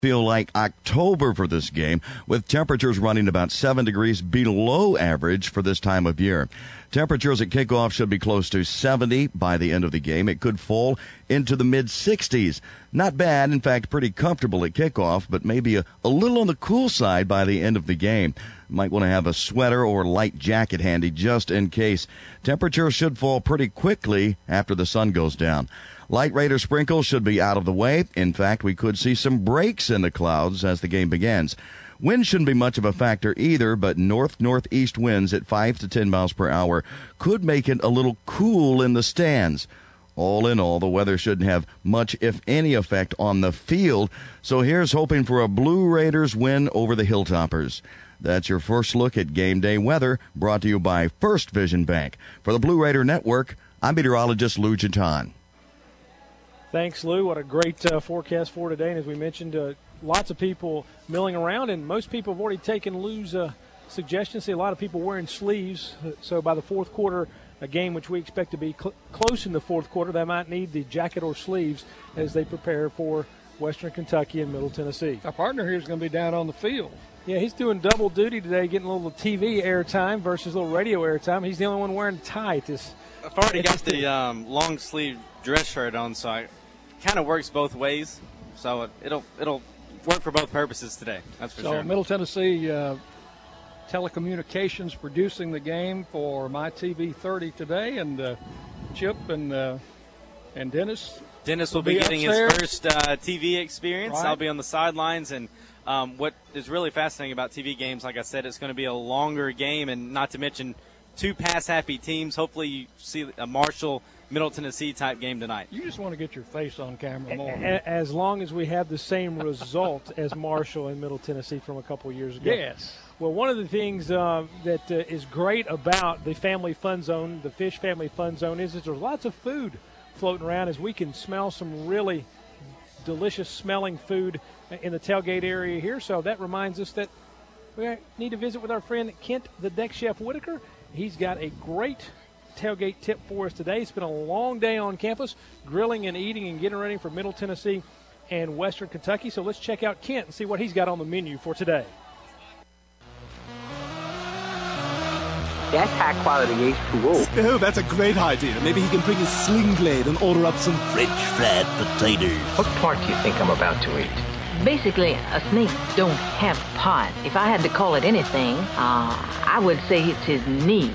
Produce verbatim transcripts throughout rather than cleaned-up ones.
Feel like October for this game, with temperatures running about seven degrees below average for this time of year. Temperatures at kickoff should be close to seventy by the end of the game. It could fall into the mid sixties. Not bad, in fact, pretty comfortable at kickoff, but maybe a, a little on the cool side by the end of the game. Might want to have a sweater or light jacket handy just in case. Temperatures should fall pretty quickly after the sun goes down. Light Raider sprinkles should be out of the way. In fact, we could see some breaks in the clouds as the game begins. Wind shouldn't be much of a factor either, but north-northeast winds at five to ten miles per hour could make it a little cool in the stands. All in all, the weather shouldn't have much, if any, effect on the field. So here's hoping for a Blue Raiders win over the Hilltoppers. That's your first look at game day weather, brought to you by First Vision Bank. For the Blue Raider Network, I'm meteorologist Lou Jantan. Thanks, Lou. What a great uh, forecast for today. And as we mentioned, uh, lots of people milling around, and most people have already taken Lou's uh, suggestion. See a lot of people wearing sleeves. So by the fourth quarter, a game which we expect to be cl- close in the fourth quarter, they might need the jacket or sleeves as they prepare for Western Kentucky and Middle Tennessee. Our partner here is going to be down on the field. Yeah, he's doing double duty today, getting a little T V airtime versus a little radio airtime. He's the only one wearing a tie at this. I've already got the um, long sleeve dress shirt on, so I kind of works both ways. So it, it'll it'll work for both purposes today. That's for so sure. So Middle Tennessee uh, Telecommunications producing the game for My T V thirty today, and uh, Chip and uh, and Dennis. Dennis will, will be, be getting upstairs. his first uh, T V experience. Right. I'll be on the sidelines, and um, what is really fascinating about T V games, like I said, it's going to be a longer game, and not to mention two pass-happy teams. Hopefully you see a Marshall Middle Tennessee type game tonight. You just want to get your face on camera more. As long as we have the same result as Marshall and Middle Tennessee from a couple years ago. Yes. Well, one of the things uh, that uh, is great about the Family Fun Zone, the Fish Family Fun Zone, is that there's lots of food floating around, as we can smell some really delicious smelling food in the tailgate area here. So that reminds us that we need to visit with our friend Kent the Deck Chef Whitaker. He's got a great tailgate tip for us today. It's been a long day on campus, grilling and eating and getting ready for Middle Tennessee and Western Kentucky. So let's check out Kent and see what he's got on the menu for today. That's high quality H two O. Oh, that's a great idea. Maybe he can bring his sling blade and order up some French fried potatoes. What part do you think I'm about to eat? Basically, a snake don't have a part. If I had to call it anything, uh, I would say it's his knee.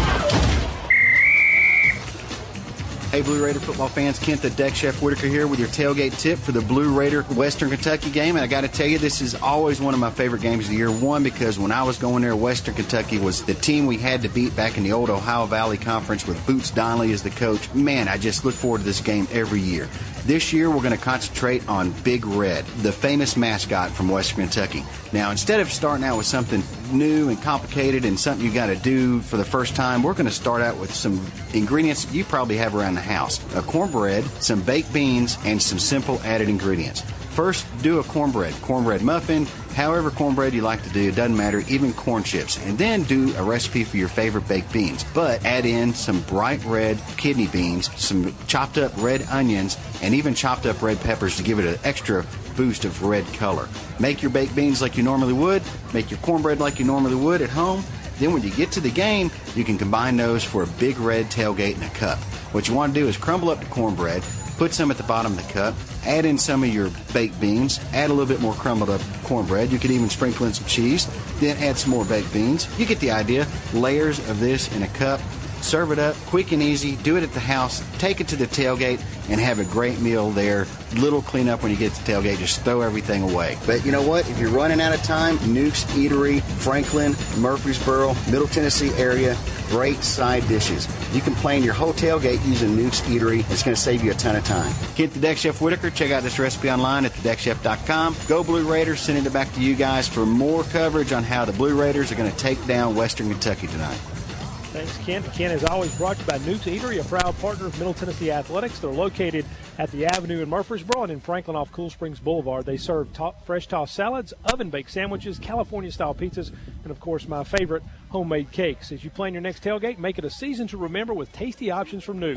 Hey, Blue Raider football fans, Kent the Deck Chef Whitaker here with your tailgate tip for the Blue Raider Western Kentucky game. And I got to tell you, this is always one of my favorite games of the year. One, because when I was going there, Western Kentucky was the team we had to beat back in the old Ohio Valley Conference with Boots Donnelly as the coach. Man, I just look forward to this game every year. This year, we're going to concentrate on Big Red, the famous mascot from Western Kentucky. Now, instead of starting out with something new and complicated and something you got to do for the first time, we're going to start out with some ingredients you probably have around the house. A cornbread, some baked beans, and some simple added ingredients. First, do a cornbread, cornbread muffin, however cornbread you like to do, it doesn't matter, even corn chips. And then do a recipe for your favorite baked beans. But add in some bright red kidney beans, some chopped up red onions, and even chopped up red peppers to give it an extra boost of red color. Make your baked beans like you normally would. Make your cornbread like you normally would at home. Then when you get to the game, you can combine those for a Big Red tailgate in a cup. What you want to do is crumble up the cornbread, put some at the bottom of the cup, add in some of your baked beans, add a little bit more crumbled up cornbread. You could even sprinkle in some cheese, then add some more baked beans. You get the idea. Layers of this in a cup. Serve it up, quick and easy. Do it at the house. Take it to the tailgate and have a great meal there. Little cleanup when you get to the tailgate. Just throw everything away. But you know what? If you're running out of time, Nuke's Eatery, Franklin, Murfreesboro, Middle Tennessee area, great side dishes. You can plan your whole tailgate using Nuke's Eatery. It's going to save you a ton of time. Kent the Deck Chef Whitaker. Check out this recipe online at the deck chef dot com. Go Blue Raiders. Sending it back to you guys for more coverage on how the Blue Raiders are going to take down Western Kentucky tonight. Thanks, Kent. Kent is always brought to you by Nuke's Eatery, a proud partner of Middle Tennessee Athletics. They're located at the Avenue in Murfreesboro and in Franklin off Cool Springs Boulevard. They serve top, fresh tossed salads, oven-baked sandwiches, California-style pizzas, and, of course, my favorite, homemade cakes. As you plan your next tailgate, make it a season to remember with tasty options from Nuke's.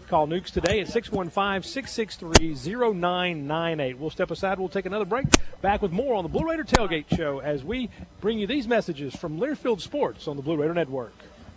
Call Nukes today at six one five, six six three, zero nine nine eight. We'll step aside. We'll take another break. Back with more on the Blue Raider Tailgate Show as we bring you these messages from Learfield Sports on the Blue Raider Network.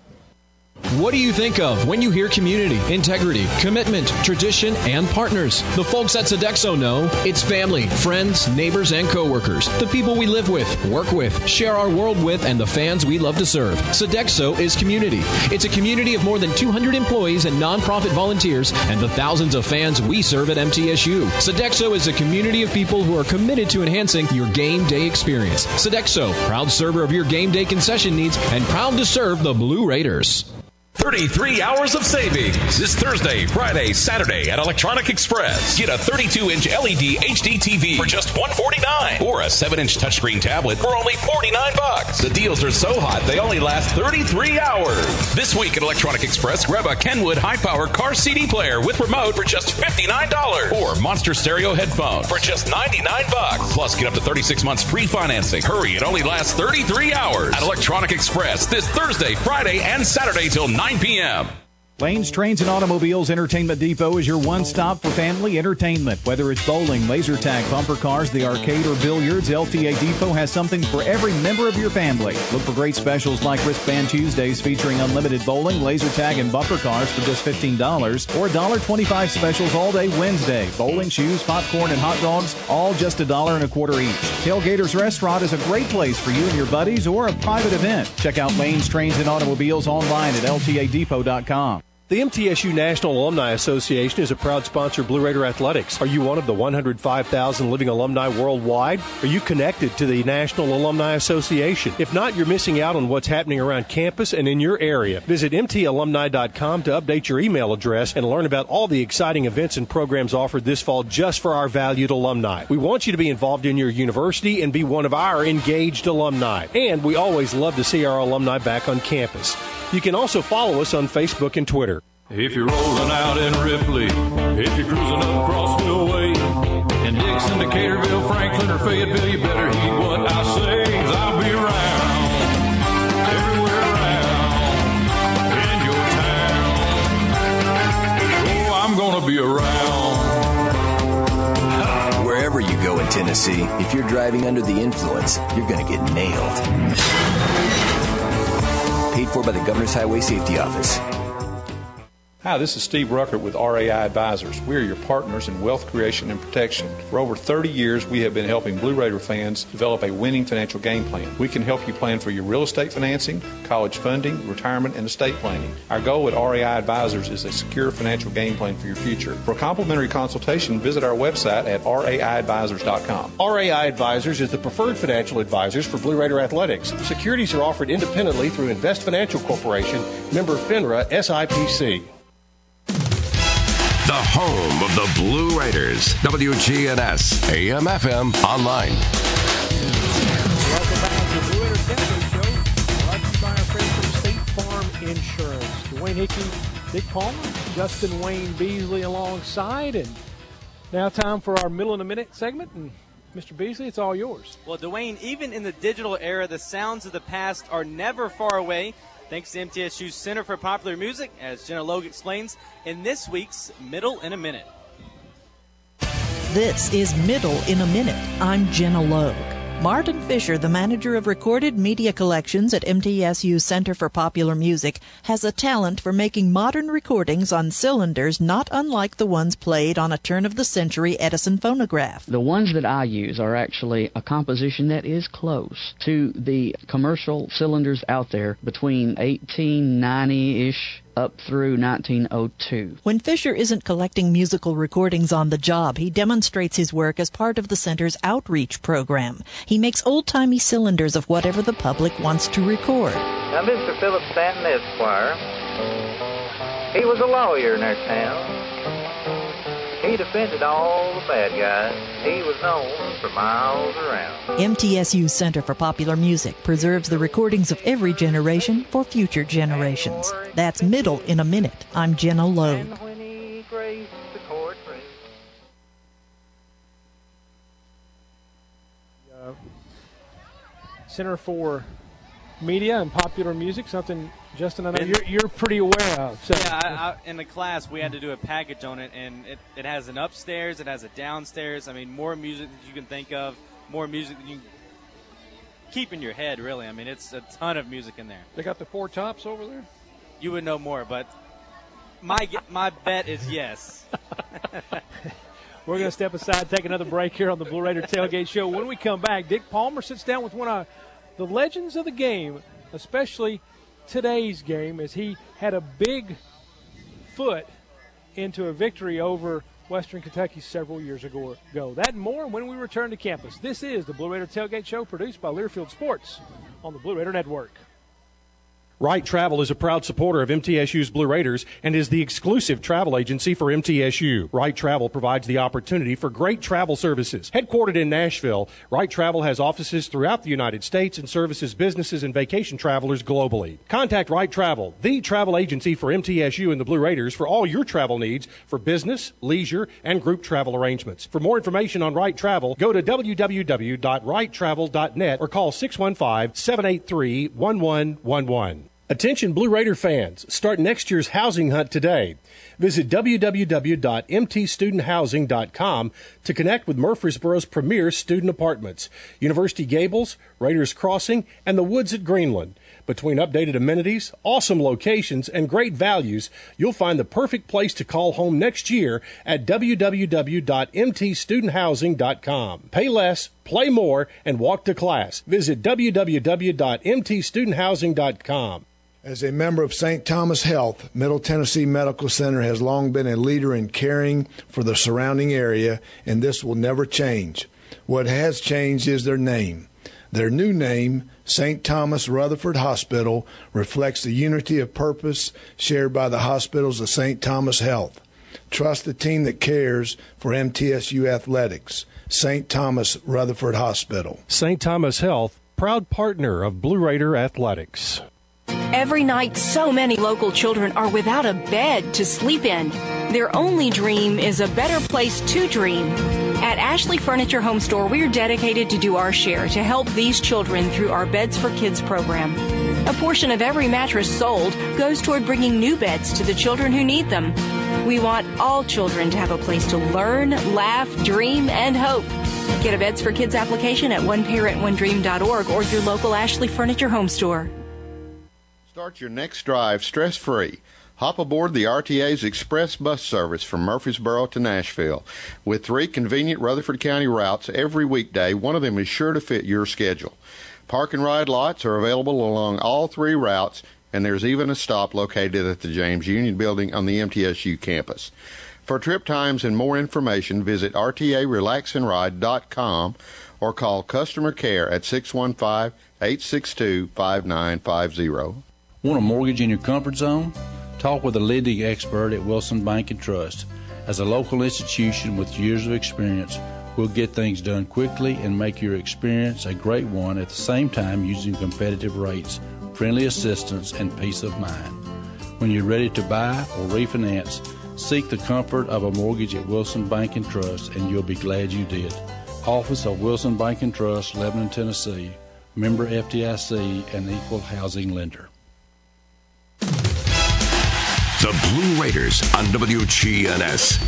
What do you think of when you hear community, integrity, commitment, tradition, and partners? The folks at Sodexo know it's family, friends, neighbors, and coworkers. The people we live with, work with, share our world with, and the fans we love to serve. Sodexo is community. It's a community of more than two hundred employees and nonprofit volunteers and the thousands of fans we serve at M T S U. Sodexo is a community of people who are committed to enhancing your game day experience. Sodexo, proud server of your game day concession needs and proud to serve the Blue Raiders. thirty-three hours of savings this Thursday, Friday, Saturday at Electronic Express. Get a thirty-two inch L E D H D T V for just one hundred forty-nine dollars or a seven inch touchscreen tablet for only forty-nine bucks. The deals are so hot they only last thirty-three hours. This week at Electronic Express, grab a Kenwood high-power car C D player with remote for just fifty-nine dollars or Monster Stereo headphones for just ninety-nine bucks. Plus, get up to thirty-six months free financing. Hurry, it only lasts thirty-three hours at Electronic Express this Thursday, Friday, and Saturday till nine p.m. Lanes, Trains, and Automobiles Entertainment Depot is your one-stop for family entertainment. Whether it's bowling, laser tag, bumper cars, the arcade, or billiards, L T A Depot has something for every member of your family. Look for great specials like Wristband Tuesdays featuring unlimited bowling, laser tag, and bumper cars for just fifteen dollars, or one dollar twenty-five specials all day Wednesday. Bowling, shoes, popcorn, and hot dogs, all just a dollar and a quarter each. Tailgaters Restaurant is a great place for you and your buddies or a private event. Check out Lanes, Trains, and Automobiles online at L T A depot dot com. The M T S U National Alumni Association is a proud sponsor of Blue Raider Athletics. Are you one of the one hundred five thousand living alumni worldwide? Are you connected to the National Alumni Association? If not, you're missing out on what's happening around campus and in your area. Visit M T alumni dot com to update your email address and learn about all the exciting events and programs offered this fall just for our valued alumni. We want you to be involved in your university and be one of our engaged alumni. And we always love to see our alumni back on campus. You can also follow us on Facebook and Twitter. If you're rolling out in Ripley, if you're cruising up Crossville Way, in Dixon, Decaturville, Franklin, or Fayetteville, you better heed what I say, 'cause I'll be around, everywhere around, in your town. Oh, I'm gonna be around. Wherever you go in Tennessee, if you're driving under the influence, you're gonna get nailed. Paid for by the Governor's Highway Safety Office. Hi, this is Steve Ruckert with R A I Advisors. We are your partners in wealth creation and protection. For over thirty years, we have been helping Blue Raider fans develop a winning financial game plan. We can help you plan for your real estate financing, college funding, retirement, and estate planning. Our goal at R A I Advisors is a secure financial game plan for your future. For a complimentary consultation, visit our website at R A I advisors dot com. R A I Advisors is the preferred financial advisors for Blue Raider Athletics. Securities are offered independently through Invest Financial Corporation, member FINRA S I P C. The home of the Blue Raiders. W G N S, A M F M, online. Welcome back to the Blue Raider Tailgate Show. Brought to you by our friends from State Farm Insurance. Dwayne Hickey, Dick Palmer, Justin Wayne Beasley alongside. And now time for our Middle in a Minute segment. And Mister Beasley, it's all yours. Well, Dwayne, even in the digital era, the sounds of the past are never far away. Thanks to M T S U's Center for Popular Music, as Jenna Logue explains in this week's Middle in a Minute. This is Middle in a Minute. I'm Jenna Logue. Martin Fisher, the manager of recorded media collections at M T S U's Center for Popular Music, has a talent for making modern recordings on cylinders not unlike the ones played on a turn-of-the-century Edison phonograph. The ones that I use are actually a composition that is close to the commercial cylinders out there between eighteen ninety-ish up through nineteen oh two. When Fisher isn't collecting musical recordings on the job, he demonstrates his work as part of the center's outreach program. He makes old-timey cylinders of whatever the public wants to record. Now, Mister Philip Stanton, Esquire, he was a lawyer in our town. He defended all the bad guys. He was known for miles around. M T S U's Center for Popular Music preserves the recordings of every generation for future generations. That's Middle in a Minute. I'm Jenna Logue. Uh, Center for Media and Popular Music, something Justin, I know you're, you're pretty aware of. So. Yeah, I, I, in the class, we had to do a package on it, and it, it has an upstairs, it has a downstairs. I mean, more music that you can think of, more music that you can keep in your head, really. I mean, it's a ton of music in there. They got the four tops over there? You would know more, but my my bet is yes. We're going to step aside, take another break here on the Blue Raider Tailgate Show. When we come back, Dick Palmer sits down with one of the legends of the game, especially today's game, as he had a big foot into a victory over Western Kentucky several years ago. That and more when we return to campus. This is the Blue Raider Tailgate Show, produced by Learfield Sports on the Blue Raider Network. Wright Travel is a proud supporter of M T S U's Blue Raiders and is the exclusive travel agency for M T S U. Wright Travel provides the opportunity for great travel services. Headquartered in Nashville, Wright Travel has offices throughout the United States and services businesses and vacation travelers globally. Contact Wright Travel, the travel agency for M T S U and the Blue Raiders, for all your travel needs for business, leisure, and group travel arrangements. For more information on Wright Travel, go to w w w dot wright travel dot net or call six one five, seven eight three, one one one one. Attention Blue Raider fans, start next year's housing hunt today. Visit w w w dot m t student housing dot com to connect with Murfreesboro's premier student apartments, University Gables, Raiders Crossing, and the Woods at Greenland. Between updated amenities, awesome locations, and great values, you'll find the perfect place to call home next year at w w w dot m t student housing dot com. Pay less, play more, and walk to class. Visit w w w dot m t student housing dot com. As a member of Saint Thomas Health, Middle Tennessee Medical Center has long been a leader in caring for the surrounding area, and this will never change. What has changed is their name. Their new name, Saint Thomas Rutherford Hospital, reflects the unity of purpose shared by the hospitals of Saint Thomas Health. Trust the team that cares for M T S U athletics. Saint Thomas Rutherford Hospital. Saint Thomas Health, proud partner of Blue Raider Athletics. Every night, so many local children are without a bed to sleep in. Their only dream is a better place to dream. At Ashley Furniture Home Store, we're dedicated to do our share to help these children through our Beds for Kids program. A portion of every mattress sold goes toward bringing new beds to the children who need them. We want all children to have a place to learn, laugh, dream, and hope. Get a Beds for Kids application at one parent one dream dot org or your local Ashley Furniture Home Store. Start your next drive stress-free. Hop aboard the R T A's express bus service from Murfreesboro to Nashville. With three convenient Rutherford County routes every weekday, one of them is sure to fit your schedule. Park and ride lots are available along all three routes, and there's even a stop located at the James Union Building on the M T S U campus. For trip times and more information, visit r t a relax and ride dot com or call customer care at six one five, eight six two, five nine five zero. Want a mortgage in your comfort zone? Talk with a lending expert at Wilson Bank and Trust. As a local institution with years of experience, we'll get things done quickly and make your experience a great one at the same time using competitive rates, friendly assistance, and peace of mind. When you're ready to buy or refinance, seek the comfort of a mortgage at Wilson Bank and Trust, and you'll be glad you did. Office of Wilson Bank and Trust, Lebanon, Tennessee. Member F D I C and equal housing lender. The Blue Raiders on W G N S.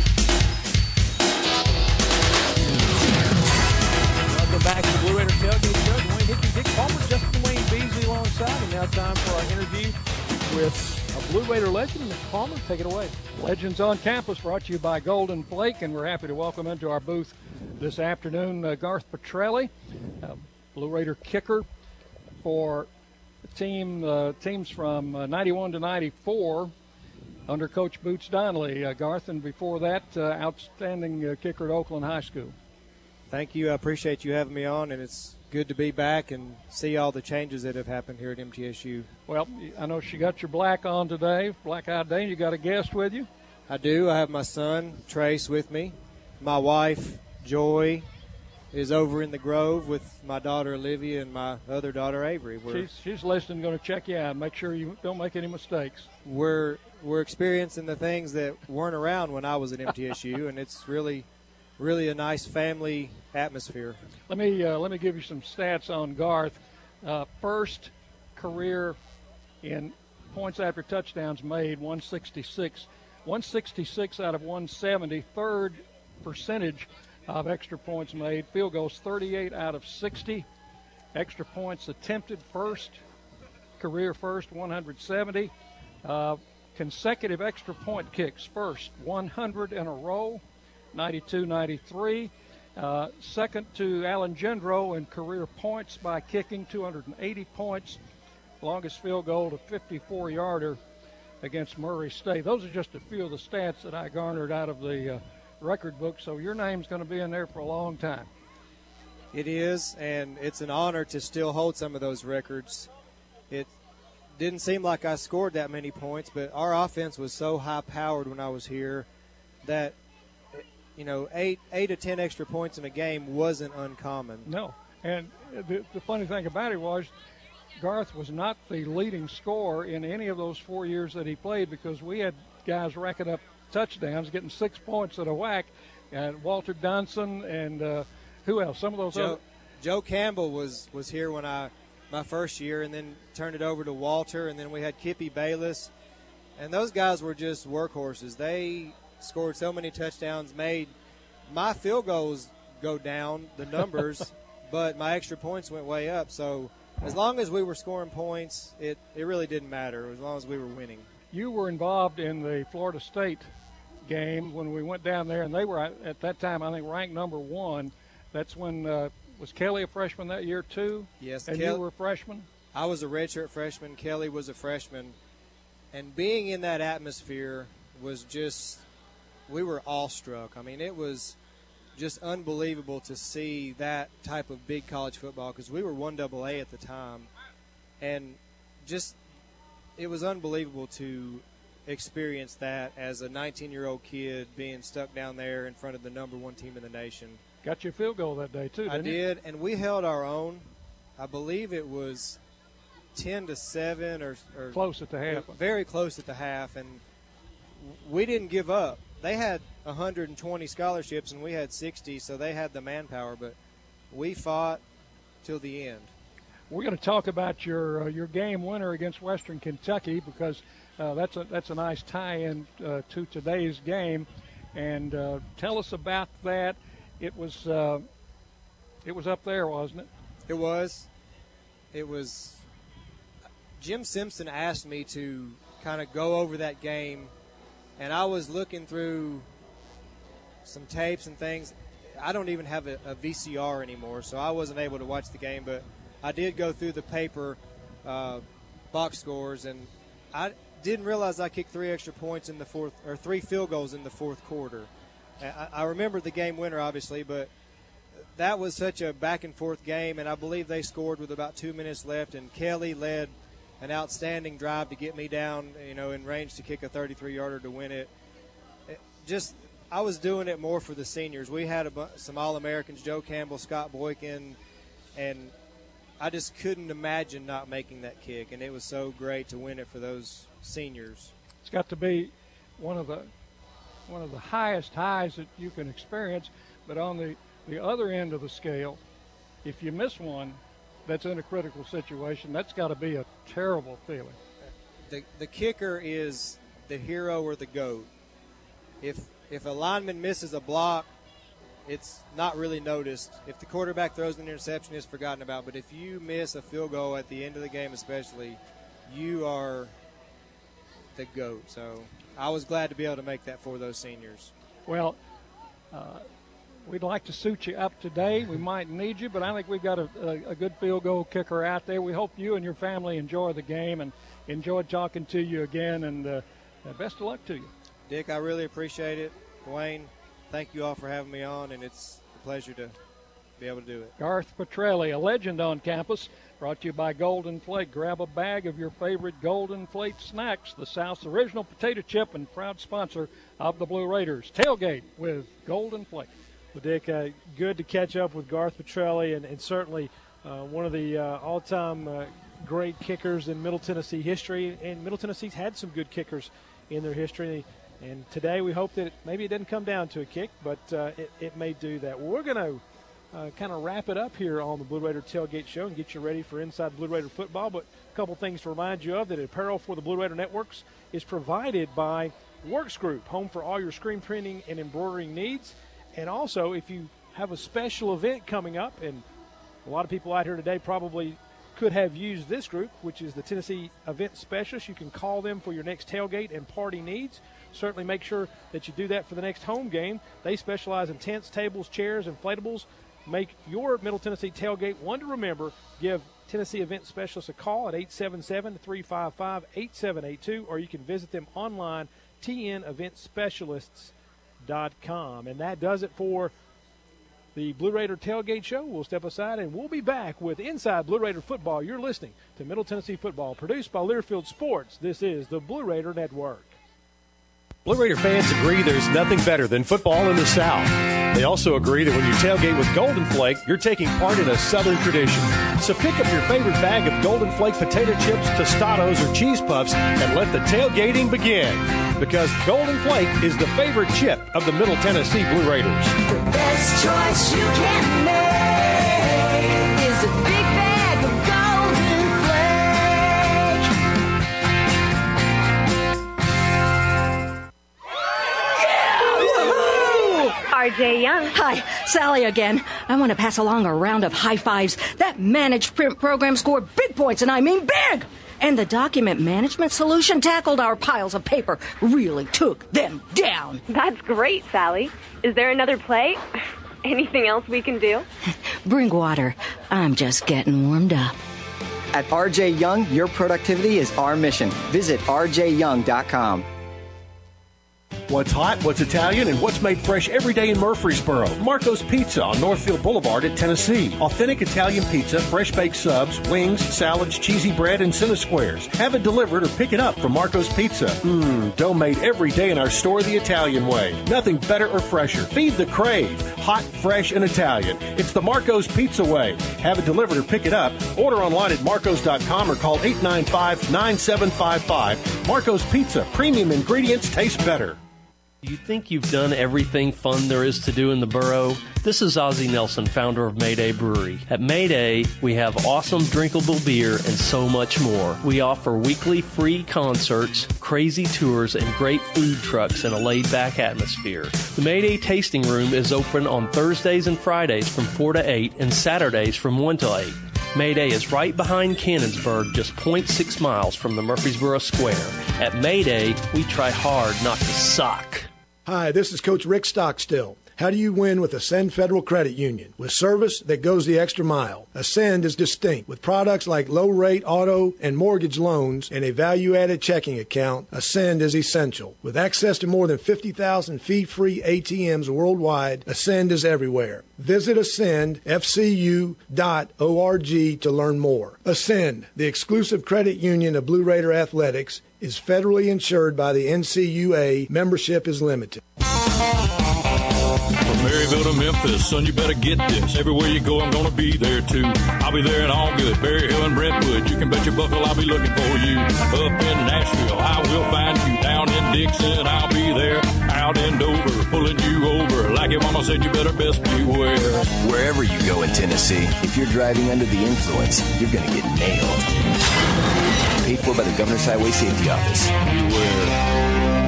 Welcome back to the Blue Raider Tailgate Show. Wayne Hickey, Dick Palmer, Justin Wayne Beasley alongside. And now time for our interview with a Blue Raider legend. Mister Palmer, take it away. Legends on Campus brought to you by Golden Flake, and we're happy to welcome into our booth this afternoon uh, Garth Petrelli, uh, Blue Raider kicker for the team, uh, teams from uh, ninety-one to ninety-four. Under Coach Boots Donnelly. Uh, Garth, and before that, uh, outstanding uh, kicker at Oakland High School. Thank you. I appreciate you having me on, and it's good to be back and see all the changes that have happened here at M T S U. Well, I know she got your black on today, black-eyed Dane. You got a guest with you? I do. I have my son, Trace, with me. My wife, Joy, is over in the Grove with my daughter, Olivia, and my other daughter, Avery. We're, she's, she's listening, going to check you out, make sure you don't make any mistakes. We're we're experiencing the things that weren't around when I was at M T S U, and it's really, really a nice family atmosphere. Let me uh, let me give you some stats on Garth. Uh, first career in points after touchdowns made, one sixty-six. one sixty-six out of one seventy, third percentage of extra points made. Field goals, thirty-eight out of sixty. Extra points attempted, first, career first, one hundred seventy. Uh, consecutive extra point kicks, first, one hundred in a row, ninety-two ninety-three. Uh, second to Alan Gendro in career points by kicking, two hundred eighty points. Longest field goal, a fifty-four yarder against Murray State. Those are just a few of the stats that I garnered out of the uh, record book, so your name's going to be in there for a long time. It is, and it's an honor to still hold some of those records. It didn't seem like I scored that many points, but our offense was so high-powered when I was here that, you know, eight, eight to ten extra points in a game wasn't uncommon. No, and the, the funny thing about it was Garth was not the leading scorer in any of those four years that he played, because we had guys racking up touchdowns, getting six points at a whack, and Walter Dunson and uh, who else? Some of those Joe, other. Joe Campbell was, was here when I my first year, and then turned it over to Walter, and then we had Kippy Bayless, and those guys were just workhorses. They scored so many touchdowns, made my field goals go down, the numbers, but my extra points went way up. So as long as we were scoring points, it, it really didn't matter, as long as we were winning. You were involved in the Florida State game when we went down there, and they were, at that time, I think, ranked number one. That's when, uh, was Kelly a freshman that year too? Yes. And Kel- you were a freshman? I was a redshirt freshman. Kelly was a freshman. And being in that atmosphere was just, we were awestruck. I mean, it was just unbelievable to see that type of big college football, because we were one double A at the time. And just, it was unbelievable to experience that as a nineteen-year-old kid being stuck down there in front of the number one team in the nation. Got you a field goal that day, too, didn't I you? did, and we held our own. I believe it was ten to seven or, or close at the half. Very close at the half, and we didn't give up. They had one hundred twenty scholarships, and we had sixty, so they had the manpower, but we fought till the end. We're going to talk about your uh, your game winner against Western Kentucky, because uh, that's a that's a nice tie-in uh, to today's game, and uh, tell us about that. It was uh, it was up there, wasn't it? It was. It was. Jim Simpson asked me to kind of go over that game, and I was looking through some tapes and things. I don't even have a, a V C R anymore, so I wasn't able to watch the game, but I did go through the paper uh, box scores, and I didn't realize I kicked three extra points in the fourth, or three field goals in the fourth quarter. I, I remember the game winner, obviously, but that was such a back-and-forth game, and I believe they scored with about two minutes left, and Kelly led an outstanding drive to get me down, you know, in range to kick a thirty-three yarder to win it. it just, I was doing it more for the seniors. We had a bu- some All-Americans, Joe Campbell, Scott Boykin, and I just couldn't imagine not making that kick, and it was so great to win it for those seniors. It's got to be one of the one of the highest highs that you can experience, but on the, the other end of the scale, if you miss one that's in a critical situation, that's got to be a terrible feeling. The the kicker is the hero or the GOAT. If if a lineman misses a block, it's not really noticed. If the quarterback throws an interception, it's forgotten about. But if you miss a field goal at the end of the game especially, you are the GOAT. So I was glad to be able to make that for those seniors. Well, uh, we'd like to suit you up today. We might need you, but I think we've got a, a, a good field goal kicker out there. We hope you and your family enjoy the game and enjoyed talking to you again, and uh, best of luck to you. Dick, I really appreciate it. Dwayne, thank you all for having me on, and it's a pleasure to be able to do it. Garth Petrelli, a legend on campus, brought to you by Golden Flake. Grab a bag of your favorite Golden Flake snacks, the South's original potato chip and proud sponsor of the Blue Raiders. Tailgate with Golden Flake. Well, Dick, uh, good to catch up with Garth Petrelli, and, and certainly uh, one of the uh, all-time uh, great kickers in Middle Tennessee history. And Middle Tennessee's had some good kickers in their history. And today we hope that maybe it doesn't come down to a kick, but uh, it, it may do that. We're going to uh, kind of wrap it up here on the Blue Raider Tailgate Show and get you ready for Inside Blue Raider football. But a couple things to remind you of: that apparel for the Blue Raider Networks is provided by Works Group, home for all your screen printing and embroidering needs. And also, if you have a special event coming up, and a lot of people out here today probably could have used this group, which is the Tennessee Event Specialist. You can call them for your next tailgate and party needs. Certainly make sure that you do that for the next home game. They specialize in tents, tables, chairs, inflatables. Make your Middle Tennessee tailgate one to remember. Give Tennessee Event Specialist a call at eight seven seven, three five five, eight seven eight two, or you can visit them online, t n event specialists dot com. And that does it for the Blue Raider Tailgate Show. We'll step aside and we'll be back with Inside Blue Raider Football. You're listening to Middle Tennessee Football, produced by Learfield Sports. This is the Blue Raider Network. Blue Raider fans agree there's nothing better than football in the South. They also agree that when you tailgate with Golden Flake, you're taking part in a Southern tradition. So pick up your favorite bag of Golden Flake potato chips, tostados, or cheese puffs and let the tailgating begin. Because Golden Flake is the favorite chip of the Middle Tennessee Blue Raiders. The best choice you can make is a big bag of Golden Flake. R J Young. Hi, Sally again. I want to pass along a round of high fives. That managed print program scored big points, and I mean big! And the document management solution tackled our piles of paper, really took them down. That's great, Sally. Is there another play? Anything else we can do? Bring water. I'm just getting warmed up. At R J Young, your productivity is our mission. Visit r j young dot com. What's hot, what's Italian, and what's made fresh every day in Murfreesboro? Marco's Pizza on Northfield Boulevard at Tennessee. Authentic Italian pizza, fresh baked subs, wings, salads, cheesy bread, and center squares. Have it delivered or pick it up from Marco's Pizza. Mmm, dough made every day in our store the Italian way. Nothing better or fresher. Feed the crave. Hot, fresh, and Italian. It's the Marco's Pizza way. Have it delivered or pick it up. Order online at marcos dot com or call eight nine five, nine seven five five. Marco's Pizza. Premium ingredients taste better. Do you think you've done everything fun there is to do in the borough? This is Ozzie Nelson, founder of Mayday Brewery. At Mayday, we have awesome drinkable beer and so much more. We offer weekly free concerts, crazy tours, and great food trucks in a laid-back atmosphere. The Mayday Tasting Room is open on Thursdays and Fridays from four to eight and Saturdays from one to eight. Mayday is right behind Cannonsburg, just zero point six miles from the Murfreesboro Square. At Mayday, we try hard not to suck. Hi, this is Coach Rick Stockstill. How do you win with Ascend Federal Credit Union? With service that goes the extra mile. Ascend is distinct. With products like low-rate auto and mortgage loans and a value-added checking account, Ascend is essential. With access to more than fifty thousand fee-free A T Ms worldwide, Ascend is everywhere. Visit ascend f c u dot org to learn more. Ascend, the exclusive credit union of Blue Raider Athletics, is federally insured by the N C U A. Membership is limited. From Maryville to Memphis, son, you better get this. Everywhere you go, I'm gonna be there too. I'll be there in all good. Berry Hill and Brentwood, you can bet your buckle I'll be looking for you. Up in Nashville, I will find you. Down in Dixon, I'll be there. Out in Dover, pulling you over. Like your mama said, you better best beware. Wherever you go in Tennessee, if you're driving under the influence, you're gonna get nailed. Paid for by the Governor's Highway Safety Office. Beware.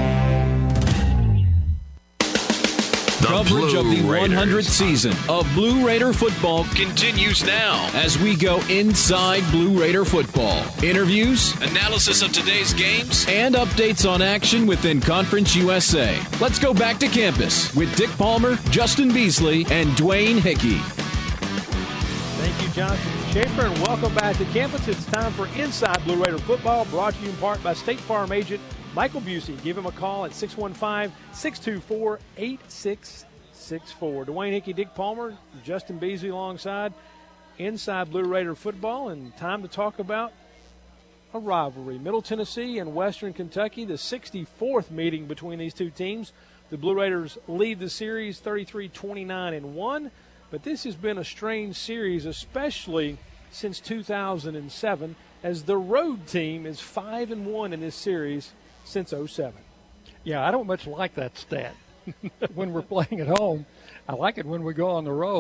Coverage of the one hundredth season of Blue Raider football continues now as we go inside Blue Raider football. Interviews, analysis of today's games, and updates on action within Conference U S A. Let's go back to campus with Dick Palmer, Justin Beasley, and Dwayne Hickey. Thank you, Jonathan Schaefer, and welcome back to campus. It's time for Inside Blue Raider football, brought to you in part by State Farm agent Michael Busey. Give him a call at six one five, six two four, eight six six four. Dwayne Hickey, Dick Palmer, Justin Beasley alongside Inside Blue Raider football, and time to talk about a rivalry. Middle Tennessee and Western Kentucky, the sixty-fourth meeting between these two teams. The Blue Raiders lead the series thirty-three twenty-nine and one, but this has been a strange series, especially since two thousand seven, as the road team is five and one in this series since oh seven. Yeah, I don't much like that stat when we're playing at home. I like it when we go on the road,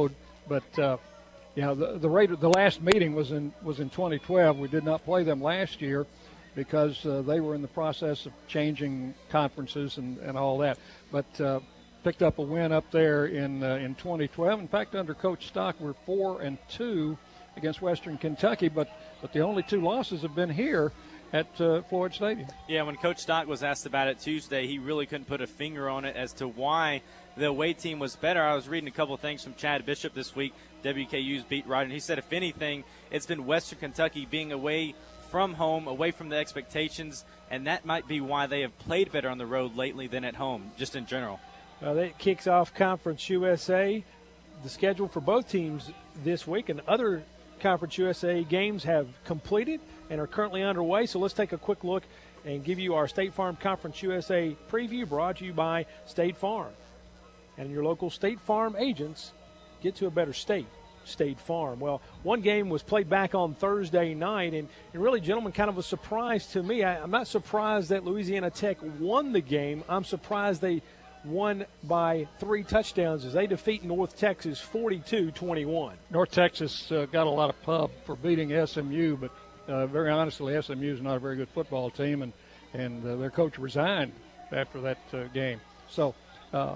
But uh, yeah, the the Raider, the last meeting was in was in twenty twelve. We did not play them last year because uh, they were in the process of changing conferences and, and all that. But uh, picked up a win up there in uh, in twenty twelve. In fact, under Coach Stock, we're four and two against Western Kentucky. But but the only two losses have been here at uh, Floyd Stadium. Yeah, when Coach Stock was asked about it Tuesday, he really couldn't put a finger on it as to why the away team was better. I was reading a couple of things from Chad Bishop this week, W K U's beat writer, and he said, if anything, it's been Western Kentucky being away from home, away from the expectations, and that might be why they have played better on the road lately than at home, just in general. Uh, that kicks off Conference U S A. The schedule for both teams this week and other Conference U S A games have completed and are currently underway. So let's take a quick look and give you our State Farm Conference U S A preview, brought to you by State Farm. And your local State Farm agents. Get to a better state, State Farm. Well, one game was played back on Thursday night, and, and really, gentlemen, kind of a surprise to me. I, I'm not surprised that Louisiana Tech won the game. I'm surprised they won by three touchdowns as they defeat North Texas forty-two twenty-one. North Texas uh, got a lot of pub for beating S M U, but uh, very honestly, S M U is not a very good football team, and, and uh, their coach resigned after that uh, game. So, uh,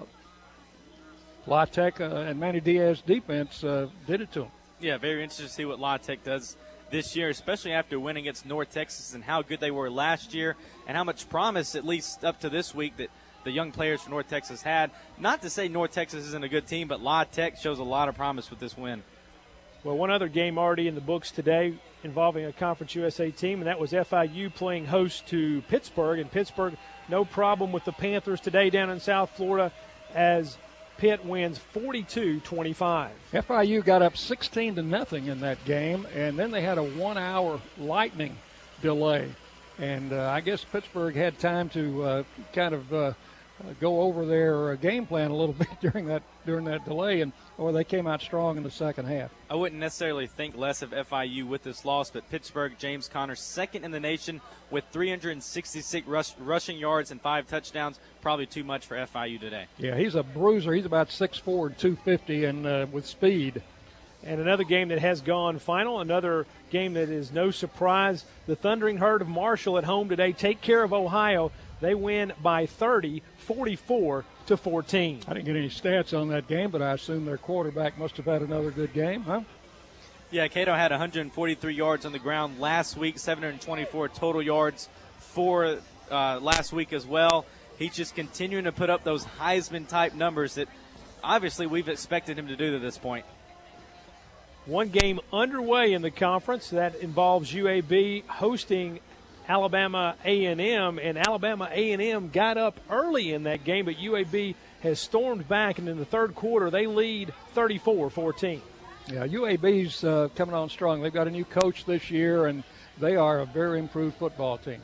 La Tech uh, and Manny Diaz defense uh, did it to them. Yeah, very interesting to see what La Tech does this year, especially after winning against North Texas and how good they were last year and how much promise, at least up to this week, that the young players from North Texas had. Not to say North Texas isn't a good team, but La Tech shows a lot of promise with this win. Well, one other game already in the books today involving a Conference U S A team, and that was F I U playing host to Pittsburgh. And Pittsburgh, no problem with the Panthers today down in South Florida as Pitt wins forty-two twenty-five. F I U got up sixteen to nothing in that game, and then they had a one-hour lightning delay. And uh, I guess Pittsburgh had time to uh, kind of uh, go over their uh, game plan a little bit during that during that delay, and or they came out strong in the second half. I wouldn't necessarily think less of F I U with this loss, but Pittsburgh, James Conner, second in the nation with three hundred sixty-six rush, rushing yards and five touchdowns. Probably too much for F I U today. Yeah, he's a bruiser. He's about six foot four and two fifty, and uh, with speed. And another game that has gone final, another game that is no surprise. The Thundering Herd of Marshall at home today take care of Ohio. They win by thirty, forty-four to fourteen. I didn't get any stats on that game, but I assume their quarterback must have had another good game, huh? Yeah, Cato had one hundred forty-three yards on the ground last week, seven hundred twenty-four total yards for uh, last week as well. He's just continuing to put up those Heisman-type numbers that obviously we've expected him to do to this point. One game underway in the conference that involves U A B hosting Alabama A and M, and Alabama A and M got up early in that game, but U A B has stormed back, and in the third quarter they lead thirty-four fourteen. Yeah, U A B's uh, coming on strong. They've got a new coach this year, and they are a very improved football team.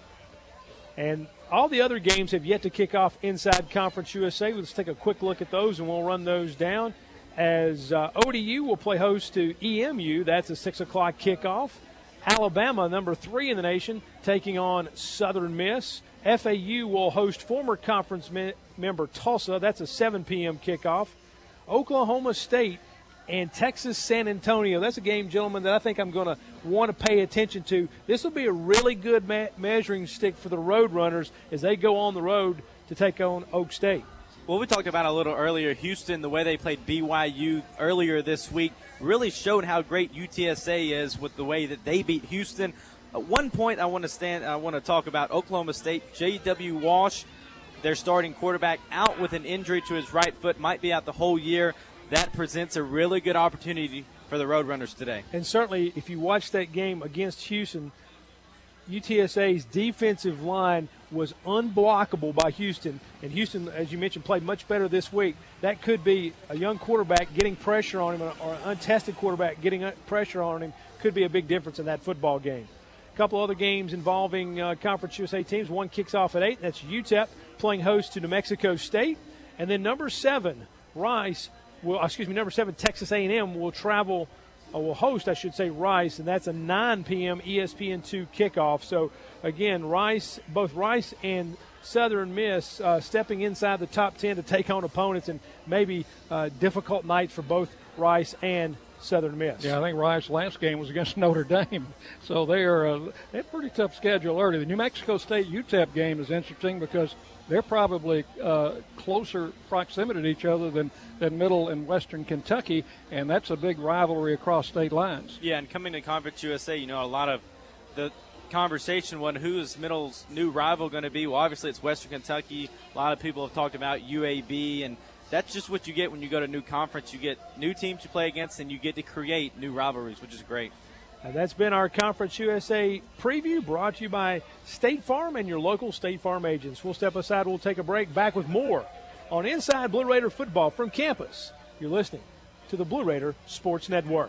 And all the other games have yet to kick off inside Conference U S A. Let's take a quick look at those, and we'll run those down. As uh, O D U will play host to E M U. That's a six o'clock kickoff. Alabama, number three in the nation, taking on Southern Miss. F A U will host former conference me- member Tulsa. That's a seven p.m. kickoff. Oklahoma State and Texas San Antonio. That's a game, gentlemen, that I think I'm going to want to pay attention to. This will be a really good ma- measuring stick for the Roadrunners as they go on the road to take on Oak State. Well, we talked about a little earlier, Houston, the way they played B Y U earlier this week really showed how great U T S A is with the way that they beat Houston. At one point I want to stand I want to talk about Oklahoma State. J W Walsh, their starting quarterback, out with an injury to his right foot, might be out the whole year. That presents a really good opportunity for the Roadrunners today. And certainly if you watch that game against Houston, U T S A's defensive line was unblockable by Houston. And Houston, as you mentioned, played much better this week. That could be a young quarterback getting pressure on him, or an untested quarterback getting pressure on him. Could be a big difference in that football game. A couple other games involving uh, Conference U S A teams. One kicks off at eight. That's U T E P playing host to New Mexico State. And then number seven, Rice, will, excuse me, number seven, Texas A and M will travel or will host, I should say, Rice, and that's a nine p.m. E S P N two kickoff. So, again, Rice, both Rice and Southern Miss uh, stepping inside the top ten to take on opponents, and maybe uh, difficult night for both Rice, and Southern Miss. Yeah, I think Rice's last game was against Notre Dame, so they are uh, they have a pretty tough schedule early. The New Mexico State U T E P game is interesting because they're probably uh, closer proximity to each other than, than Middle and Western Kentucky, and that's a big rivalry across state lines. Yeah, and coming to Conference U S A, you know, a lot of the conversation when who is Middle's new rival going to be. Well, obviously it's Western Kentucky. A lot of people have talked about U A B, and that's just what you get when you go to a new conference. You get new teams to play against, and you get to create new rivalries, which is great. And that's been our Conference U S A preview, brought to you by State Farm and your local State Farm agents. We'll step aside. We'll take a break. Back with more on Inside Blue Raider Football from campus. You're listening to the Blue Raider Sports Network.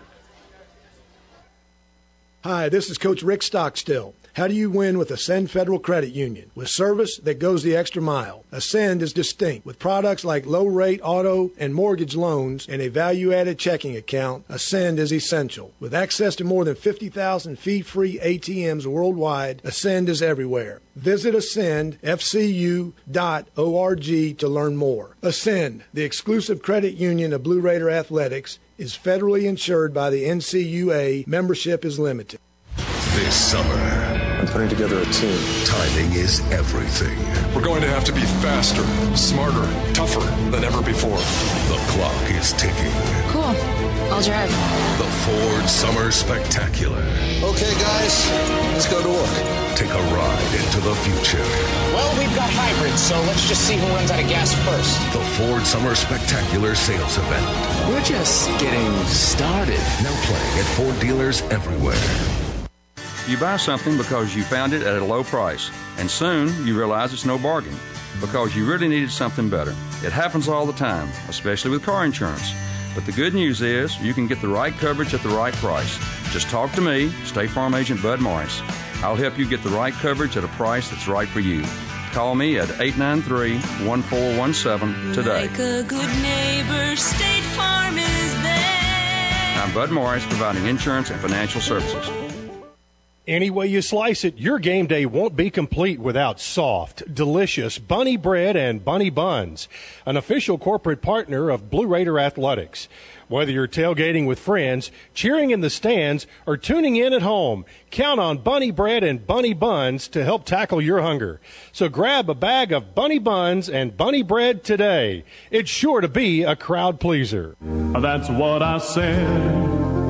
Hi, this is Coach Rick Stockstill. How do you win with Ascend Federal Credit Union? With service that goes the extra mile. Ascend is distinct. With products like low-rate auto and mortgage loans and a value-added checking account, Ascend is essential. With access to more than fifty thousand fee-free A T Ms worldwide, Ascend is everywhere. Visit ascend f c u dot org to learn more. Ascend, the exclusive credit union of Blue Raider Athletics, is federally insured by the N C U A. Membership is limited. This summer, I'm putting together a team. Timing is everything. We're going to have to be faster, smarter, tougher than ever before. The clock is ticking. Cool. I'll drive. The Ford Summer Spectacular. Okay, guys, let's go to work. Take a ride into the future. Well, we've got hybrids, so let's just see who runs out of gas first. The Ford Summer Spectacular sales event. We're just getting started. Now playing at Ford dealers everywhere. You buy something because you found it at a low price, and soon you realize it's no bargain because you really needed something better. It happens all the time, especially with car insurance. But the good news is you can get the right coverage at the right price. Just talk to me, State Farm Agent Bud Morris. I'll help you get the right coverage at a price that's right for you. Call me at eight nine three, one four one seven today. Like a good neighbor, State Farm is there. I'm Bud Morris, providing insurance and financial services. Any way you slice it, your game day won't be complete without soft, delicious Bunny Bread and Bunny Buns, an official corporate partner of Blue Raider Athletics. Whether you're tailgating with friends, cheering in the stands, or tuning in at home, count on Bunny Bread and Bunny Buns to help tackle your hunger. So grab a bag of Bunny Buns and Bunny Bread today. It's sure to be a crowd pleaser. That's what I said.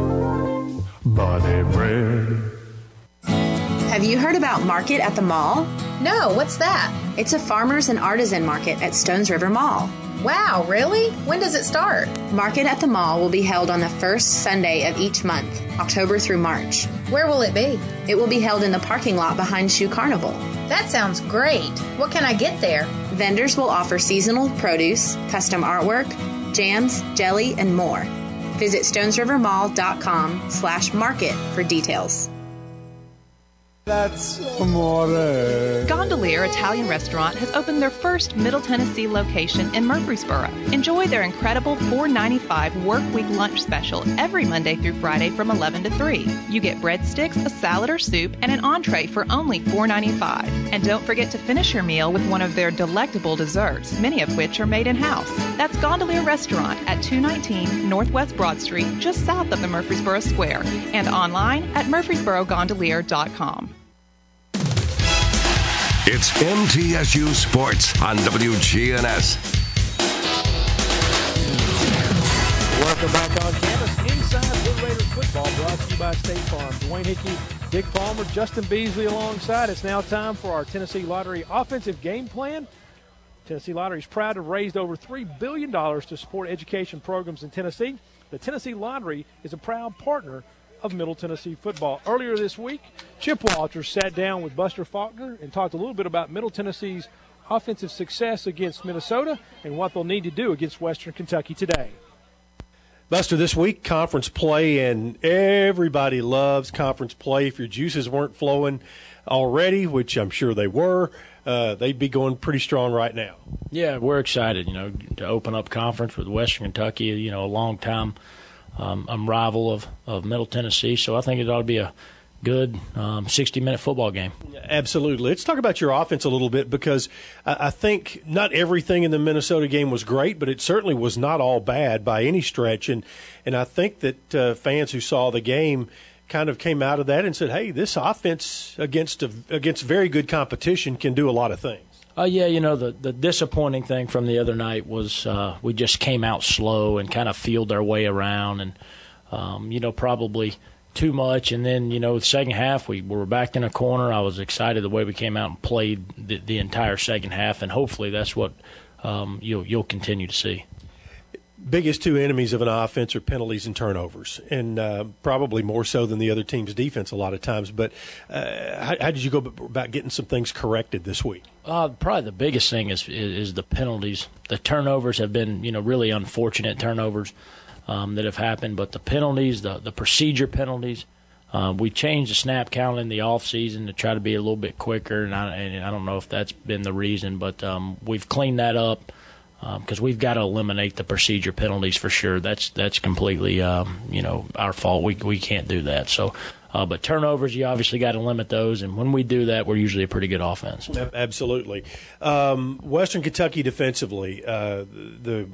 Bunny Bread. Have you heard about Market at the Mall? No, what's that? It's a farmers and artisan market at Stones River Mall. Wow, really? When does it start? Market at the Mall will be held on the first Sunday of each month, October through March. Where will it be? It will be held in the parking lot behind Shoe Carnival. That sounds great. What can I get there? Vendors will offer seasonal produce, custom artwork, jams, jelly, and more. Visit stonesrivermall.com slash market for details. That's amore. Gondolier Italian Restaurant has opened their first Middle Tennessee location in Murfreesboro. Enjoy their incredible four ninety-five work week lunch special every Monday through Friday from eleven to three. You get breadsticks, a salad or soup, and an entree for only four ninety-five. And don't forget to finish your meal with one of their delectable desserts, many of which are made in-house. That's Gondolier Restaurant at two nineteen Northwest Broad Street, just south of the Murfreesboro Square, and online at murfreesboro gondolier dot com. It's M T S U Sports on W G N S. Welcome back on campus. Inside Blue Raider Football, brought to you by State Farm. Dwayne Hickey, Dick Palmer, Justin Beasley alongside. It's now time for our Tennessee Lottery offensive game plan. Tennessee Lottery is proud to have raised over three billion dollars to support education programs in Tennessee. The Tennessee Lottery is a proud partner of Middle Tennessee football. Earlier this week, Chip Walters sat down with Buster Faulkner and talked a little bit about Middle Tennessee's offensive success against Minnesota and what they'll need to do against Western Kentucky today. Buster, this week, conference play, and everybody loves conference play. If your juices weren't flowing already, which I'm sure they were, uh, they'd be going pretty strong right now. Yeah, we're excited, you know, to open up conference with Western Kentucky, you know, a long time um, um, rival of, of Middle Tennessee. So I think it ought to be a good um, sixty-minute football game. Absolutely. Let's talk about your offense a little bit, because I think not everything in the Minnesota game was great, but it certainly was not all bad by any stretch. And, and I think that uh, fans who saw the game kind of came out of that and said, hey, this offense against a, against very good competition can do a lot of things. Uh, yeah, you know, the, the disappointing thing from the other night was uh, we just came out slow and kind of feeled our way around and, um, you know, probably too much. And then, you know, the second half, we, we were back in a corner. I was excited the way we came out and played the, the entire second half, and hopefully that's what um, you'll, you'll continue to see. Biggest two enemies of an offense are penalties and turnovers, and uh, probably more so than the other team's defense a lot of times. But uh, how, how did you go about getting some things corrected this week? Uh, probably the biggest thing is, is is the penalties. The turnovers have been, you know, really unfortunate turnovers um, that have happened. But the penalties, the the procedure penalties, uh, we changed the snap count in the off season to try to be a little bit quicker, and I, and I don't know if that's been the reason, but um, we've cleaned that up. Because um, we've got to eliminate the procedure penalties for sure. That's that's completely um, you know our fault. We we can't do that. So, uh, but turnovers, you obviously got to limit those. And when we do that, we're usually a pretty good offense. Absolutely. Um, Western Kentucky defensively, uh, the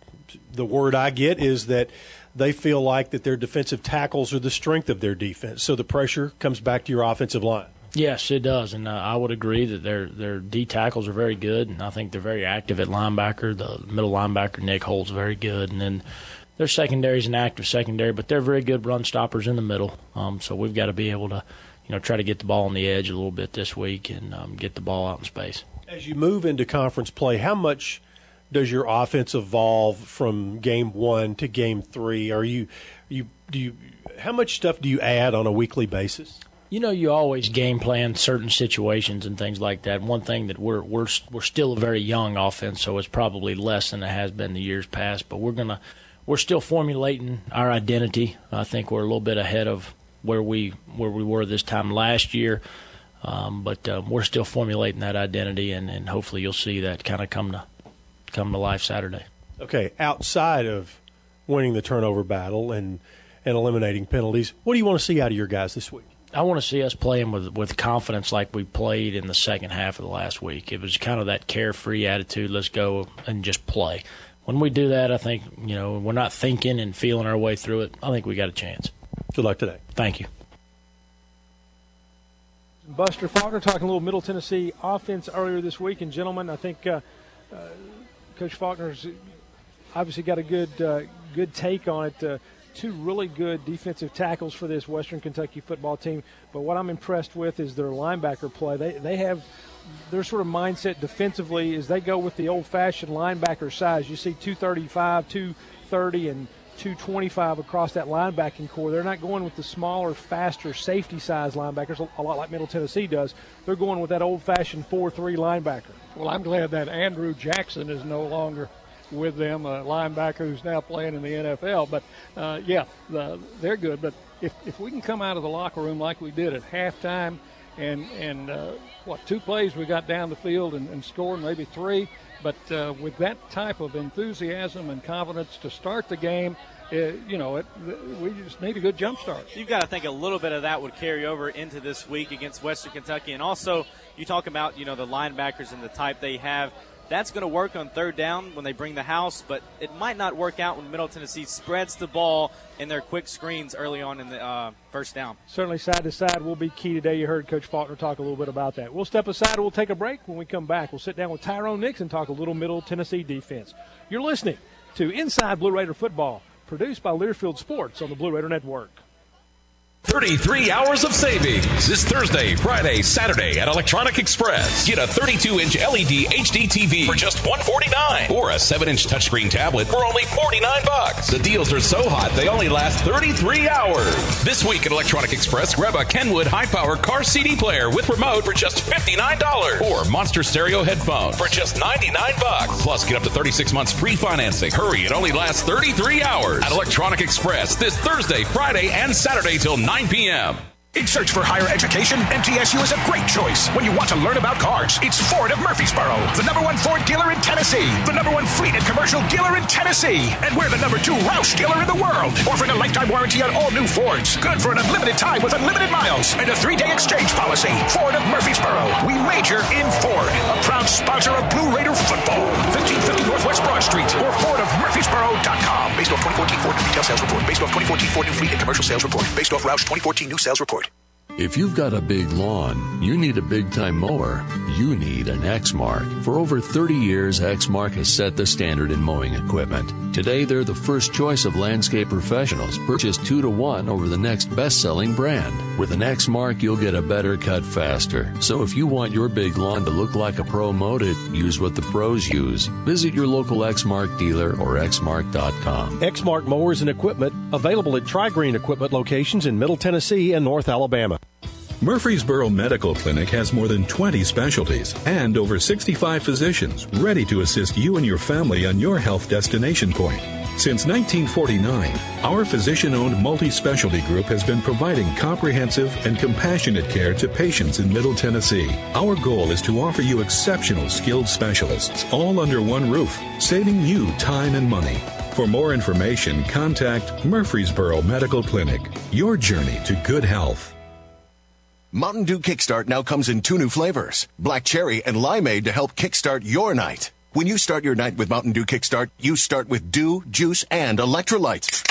the word I get is that they feel like that their defensive tackles are the strength of their defense. So the pressure comes back to your offensive line. Yes, it does, and uh, I would agree that their their D tackles are very good, and I think they're very active at linebacker. The middle linebacker, Nick Holt's very good, and then their secondary is an active secondary, but they're very good run stoppers in the middle. Um, so we've got to be able to, you know, try to get the ball on the edge a little bit this week and um, get the ball out in space. As you move into conference play, how much does your offense evolve from game one to game three? Are you you do you how much stuff do you add on a weekly basis? You know, you always game plan certain situations and things like that. One thing that we're we're we're still a very young offense, so it's probably less than it has been the years past. But we're gonna we're still formulating our identity. I think we're a little bit ahead of where we where we were this time last year, um, but um, we're still formulating that identity, and, and hopefully you'll see that kind of come to come to life Saturday. Okay, outside of winning the turnover battle and and eliminating penalties, what do you want to see out of your guys this week? I want to see us playing with with confidence like we played in the second half of the last week. It was kind of that carefree attitude, let's go and just play. When we do that, I think, you know, we're not thinking and feeling our way through it. I think we got a chance. Good luck today. Thank you. Buster Faulkner talking a little Middle Tennessee offense earlier this week. And, gentlemen, I think uh, uh, Coach Faulkner's obviously got a good, uh, good take on it. Uh, Two really good defensive tackles for this Western Kentucky football team. But what I'm impressed with is their linebacker play. They they have their sort of mindset defensively is they go with the old-fashioned linebacker size. You see two thirty-five, two thirty, and two twenty-five across that linebacking core. They're not going with the smaller, faster safety-size linebackers, a lot like Middle Tennessee does. They're going with that old-fashioned four three linebacker. Well, I'm glad that Andrew Jackson is no longer with them, a linebacker who's now playing in the N F L. But, uh, yeah, the, they're good. But if, if we can come out of the locker room like we did at halftime and, and uh, what, two plays we got down the field and, and scored, maybe three, but uh, with that type of enthusiasm and confidence to start the game, it, you know, it, we just need a good jump start. You've got to think a little bit of that would carry over into this week against Western Kentucky. And also, you talk about, you know, the linebackers and the type they have. That's going to work on third down when they bring the house, but it might not work out when Middle Tennessee spreads the ball in their quick screens early on in the uh, first down. Certainly side to side will be key today. You heard Coach Faulkner talk a little bit about that. We'll step aside and we'll take a break. When we come back, we'll sit down with Tyrone Nix and talk a little Middle Tennessee defense. You're listening to Inside Blue Raider Football, produced by Learfield Sports on the Blue Raider Network. thirty-three hours of savings this Thursday, Friday, Saturday at Electronic Express. Get a thirty-two inch L E D H D T V for just one hundred forty-nine dollars or a seven inch touchscreen tablet for only forty-nine bucks. The deals are so hot they only last thirty-three hours. This week at Electronic Express, grab a Kenwood high-power car C D player with remote for just fifty-nine dollars or Monster Stereo headphones for just ninety-nine bucks. Plus, get up to thirty-six months free financing. Hurry, it only lasts thirty-three hours at Electronic Express this Thursday, Friday, and Saturday till nine p.m. In search for higher education, M T S U is a great choice. When you want to learn about cars, it's Ford of Murfreesboro, the number one Ford dealer in Tennessee, the number one fleet and commercial dealer in Tennessee, and we're the number two Roush dealer in the world, offering a lifetime warranty on all new Fords, good for an unlimited time with unlimited miles, and a three-day exchange policy. Ford of Murfreesboro. We major in Ford, a proud sponsor of Blue Raider football. fifteen fifty Northwest Broad Street or ford of murfreesboro dot com. Based off twenty fourteen Ford Retail Sales Report. Based off twenty fourteen Ford New Fleet and Commercial Sales Report. Based off Roush twenty fourteen New Sales Report. If you've got a big lawn, you need a big-time mower, you need an Exmark. For over thirty years, Exmark has set the standard in mowing equipment. Today, they're the first choice of landscape professionals. Purchase two to one over the next best-selling brand. With an Exmark, you'll get a better cut faster. So if you want your big lawn to look like a pro mowed it, use what the pros use. Visit your local Exmark dealer or exmark dot com. Exmark mowers and equipment available at Tri-Green Equipment locations in Middle Tennessee and North Alabama. Murfreesboro Medical Clinic has more than twenty specialties and over sixty-five physicians ready to assist you and your family on your health destination point. Since nineteen forty-nine, our physician-owned multi-specialty group has been providing comprehensive and compassionate care to patients in Middle Tennessee. Our goal is to offer you exceptional skilled specialists all under one roof, saving you time and money. For more information, contact Murfreesboro Medical Clinic. Your journey to good health. Mountain Dew Kickstart now comes in two new flavors, Black Cherry and Limeade, to help kickstart your night. When you start your night with Mountain Dew Kickstart, you start with dew, juice, and electrolytes.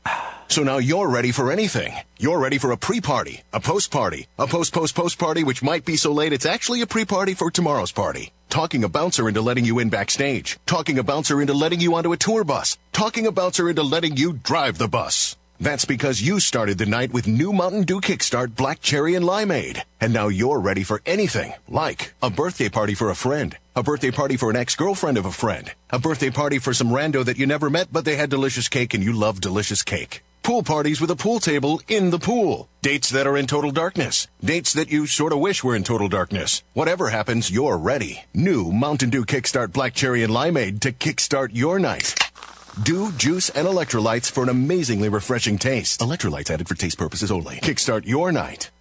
So now you're ready for anything. You're ready for a pre-party, a post-party, a post-post-post-party, which might be so late it's actually a pre-party for tomorrow's party. Talking a bouncer into letting you in backstage. Talking a bouncer into letting you onto a tour bus. Talking a bouncer into letting you drive the bus. That's because you started the night with new Mountain Dew Kickstart Black Cherry and Limeade. And now you're ready for anything, like a birthday party for a friend, a birthday party for an ex-girlfriend of a friend, a birthday party for some rando that you never met but they had delicious cake and you love delicious cake. Pool parties with a pool table in the pool. Dates that are in total darkness. Dates that you sort of wish were in total darkness. Whatever happens, you're ready. New Mountain Dew Kickstart Black Cherry and Limeade to kickstart your night. Dew, juice, and electrolytes for an amazingly refreshing taste. Electrolytes added for taste purposes only. Kickstart your night.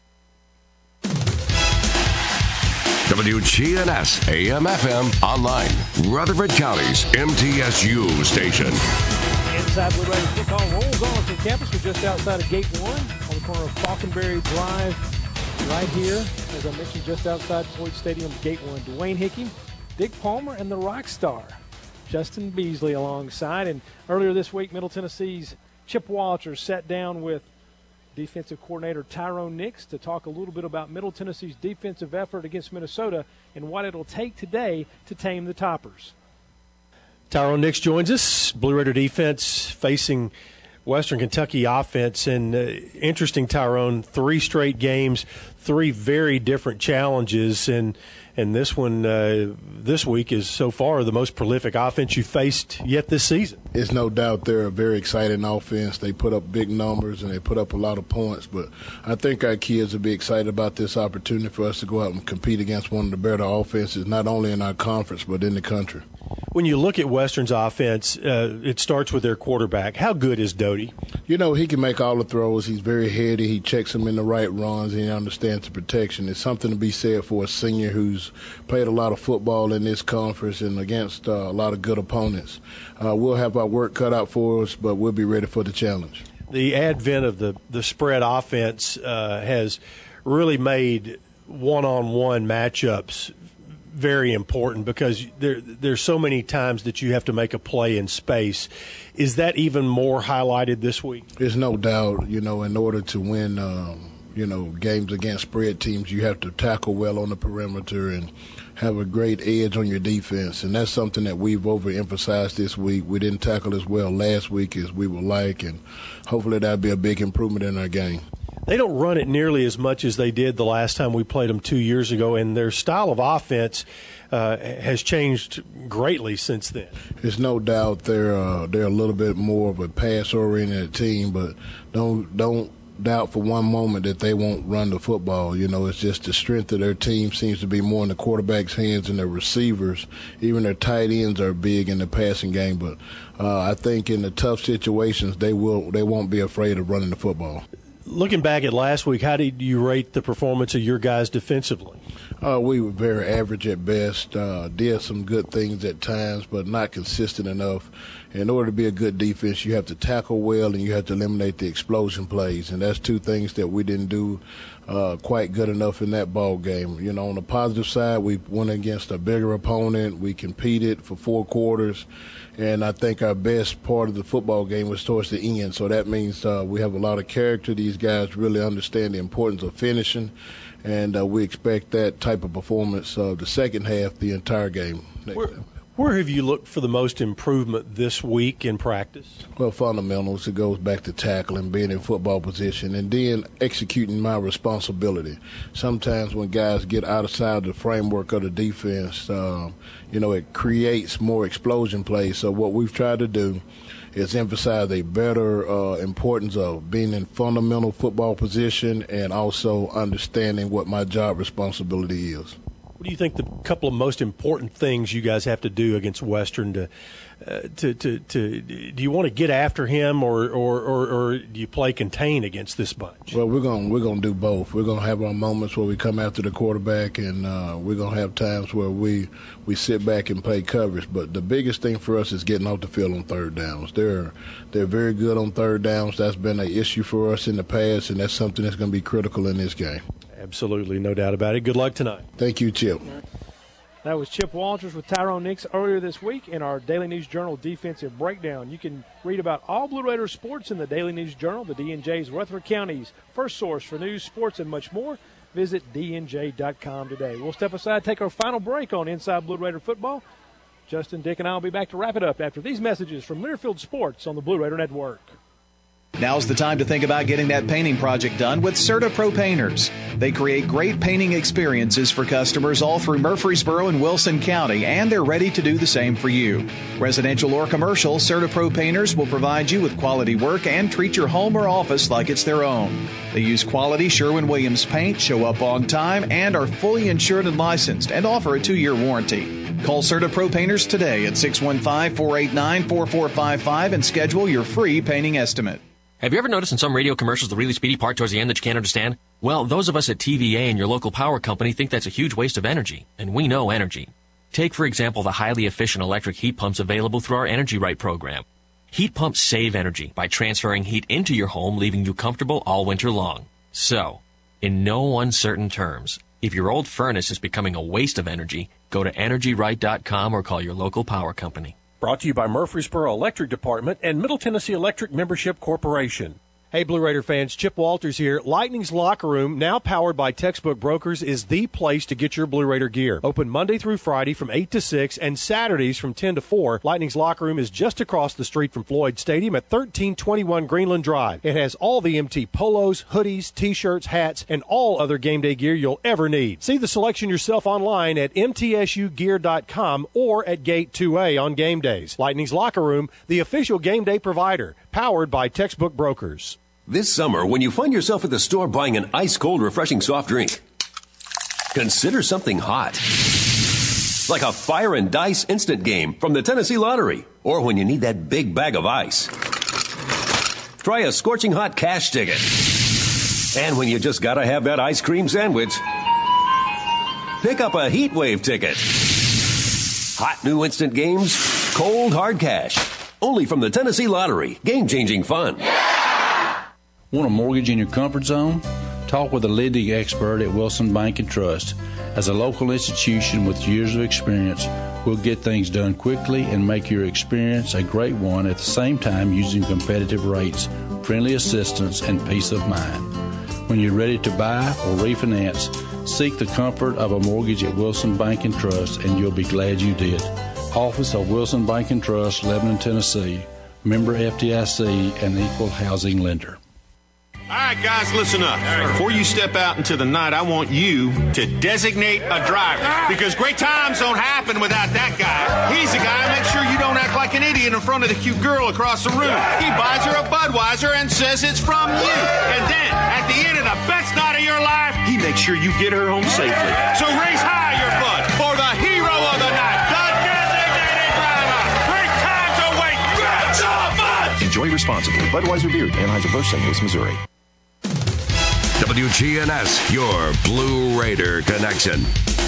W G N S A M F M online. Rutherford County's M T S U station. Inside Blue Raiders football rolls on from campus. We're just outside of Gate one on the corner of Falconberry Drive, right here, as I mentioned, just outside Floyd Stadium, Gate one. Dwayne Hickey, Dick Palmer, and the rock star Justin Beasley alongside. And earlier this week, Middle Tennessee's Chip Walters sat down with defensive coordinator Tyrone Nix to talk a little bit about Middle Tennessee's defensive effort against Minnesota and what it'll take today to tame the Toppers. Tyrone Nix joins us. Blue Raider defense facing Western Kentucky offense. And uh, interesting, Tyrone, three straight games, three very different challenges. And and this one, uh, this week, is so far the most prolific offense you faced yet this season. It's no doubt they're a very exciting offense. They put up big numbers and they put up a lot of points. But I think our kids will be excited about this opportunity for us to go out and compete against one of the better offenses, not only in our conference but in the country. When you look at Western's offense, uh, it starts with their quarterback. How good is Doty? You know, he can make all the throws. He's very heady. He checks them in the right runs, and he understands the protection. It's something to be said for a senior who's played a lot of football in this conference and against uh, a lot of good opponents. Uh, we'll have our work cut out for us, but we'll be ready for the challenge. The advent of the, the spread offense uh, has really made one-on-one matchups very important because there there's so many times that you have to make a play in space. Is that even more highlighted this week? There's no doubt, you know, in order to win, um, you know, games against spread teams, you have to tackle well on the perimeter and have a great edge on your defense. And that's something that we've overemphasized this week. We didn't tackle as well last week as we would like, and hopefully that'll be a big improvement in our game. They don't run it nearly as much as they did the last time we played them two years ago, and their style of offense uh, has changed greatly since then. There's no doubt they're uh, they're a little bit more of a pass-oriented team, but don't don't doubt for one moment that they won't run the football. You know, it's just the strength of their team seems to be more in the quarterback's hands and their receivers. Even their tight ends are big in the passing game, but uh, I think in the tough situations they will they won't be afraid of running the football. looking back at last week, how did you rate the performance of your guys defensively? Uh, we were very average at best, uh, did some good things at times, but not consistent enough. In order to be a good defense, you have to tackle well and you have to eliminate the explosion plays, and that's two things that we didn't do uh, quite good enough in that ball game. You know, on the positive side, we went against a bigger opponent. We competed for four quarters, and I think our best part of the football game was towards the end. So that means uh, we have a lot of character. These guys really understand the importance of finishing, and uh, we expect that type of performance uh, the second half, the entire game. Where, where have you looked for the most improvement this week in practice? Well, fundamentals. It goes back to tackling, being in football position, and then executing my responsibility. Sometimes when guys get outside the framework of the defense, uh, you know, it creates more explosion plays. So what we've tried to do is emphasize a better uh, importance of being in fundamental football position and also understanding what my job responsibility is. What do you think the couple of most important things you guys have to do against Western to uh, to, to to do you want to get after him or, or, or, or do you play contain against this bunch? Well, we're going we're going to do both. We're going to have our moments where we come after the quarterback, and uh, we're going to have times where we we sit back and play coverage. But the biggest thing for us is getting off the field on third downs. They're they're very good on third downs. That's been an issue for us in the past, and that's something that's going to be critical in this game. Absolutely, no doubt about it. Good luck tonight. Thank you, Chip. That was Chip Walters with Tyrone Nix earlier this week in our Daily News Journal Defensive Breakdown. You can read about all Blue Raider sports in the Daily News Journal, the D N J's Rutherford County's first source for news, sports, and much more. Visit D N J dot com today. We'll step aside, take our final break on Inside Blue Raider Football. Justin, Dick, and I will be back to wrap it up after these messages from Learfield Sports on the Blue Raider Network. Now's the time to think about getting that painting project done with CertaPro Painters. They create great painting experiences for customers all through Murfreesboro and Wilson County, and they're ready to do the same for you. Residential or commercial, CertaPro Painters will provide you with quality work and treat your home or office like it's their own. They use quality Sherwin-Williams paint, show up on time, and are fully insured and licensed, and offer a two-year warranty. Call CertaPro Painters today at six one five, four eight nine, four four five five and schedule your free painting estimate. Have you ever noticed in some radio commercials the really speedy part towards the end that you can't understand? Well, those of us at T V A and your local power company think that's a huge waste of energy, and we know energy. Take, for example, the highly efficient electric heat pumps available through our Energy Right program. Heat pumps save energy by transferring heat into your home, leaving you comfortable all winter long. So, in no uncertain terms, if your old furnace is becoming a waste of energy, go to energy right dot com or call your local power company. Brought to you by Murfreesboro Electric Department and Middle Tennessee Electric Membership Corporation. Hey, Blue Raider fans, Chip Walters here. Lightning's Locker Room, now powered by Textbook Brokers, is the place to get your Blue Raider gear. Open Monday through Friday from eight to six and Saturdays from ten to four. Lightning's Locker Room is just across the street from Floyd Stadium at thirteen twenty-one Greenland Drive. It has all the M T polos, hoodies, T-shirts, hats, and all other game day gear you'll ever need. See the selection yourself online at M T S U gear dot com or at Gate two A on game days. Lightning's Locker Room, the official game day provider, powered by Textbook Brokers. This summer, when you find yourself at the store buying an ice-cold, refreshing soft drink, consider something hot. Like a Fire and Dice instant game from the Tennessee Lottery. Or when you need that big bag of ice, try a scorching hot cash ticket. And when you just gotta have that ice cream sandwich, pick up a heat wave ticket. Hot new instant games, cold hard cash. Only from the Tennessee Lottery. Game-changing fun. Want a mortgage in your comfort zone? Talk with a lending expert at Wilson Bank and Trust. As a local institution with years of experience, we'll get things done quickly and make your experience a great one at the same time using competitive rates, friendly assistance, and peace of mind. When you're ready to buy or refinance, seek the comfort of a mortgage at Wilson Bank and Trust, and you'll be glad you did. Office of Wilson Bank and Trust, Lebanon, Tennessee. Member F D I C and equal housing lender. All right, guys, listen up. Before you step out into the night, I want you to designate a driver, because great times don't happen without that guy. He's the guy who makes sure you don't act like an idiot in front of the cute girl across the room. He buys her a Budweiser and says it's from you. And then, at the end of the best night of your life, he makes sure you get her home safely. So raise high your Bud for the hero of the night, the designated driver. Great times await. Enjoy responsibly. Budweiser Beer, Anheuser-Busch, Saint Louis, Missouri. W G N S, your Blue Raider connection.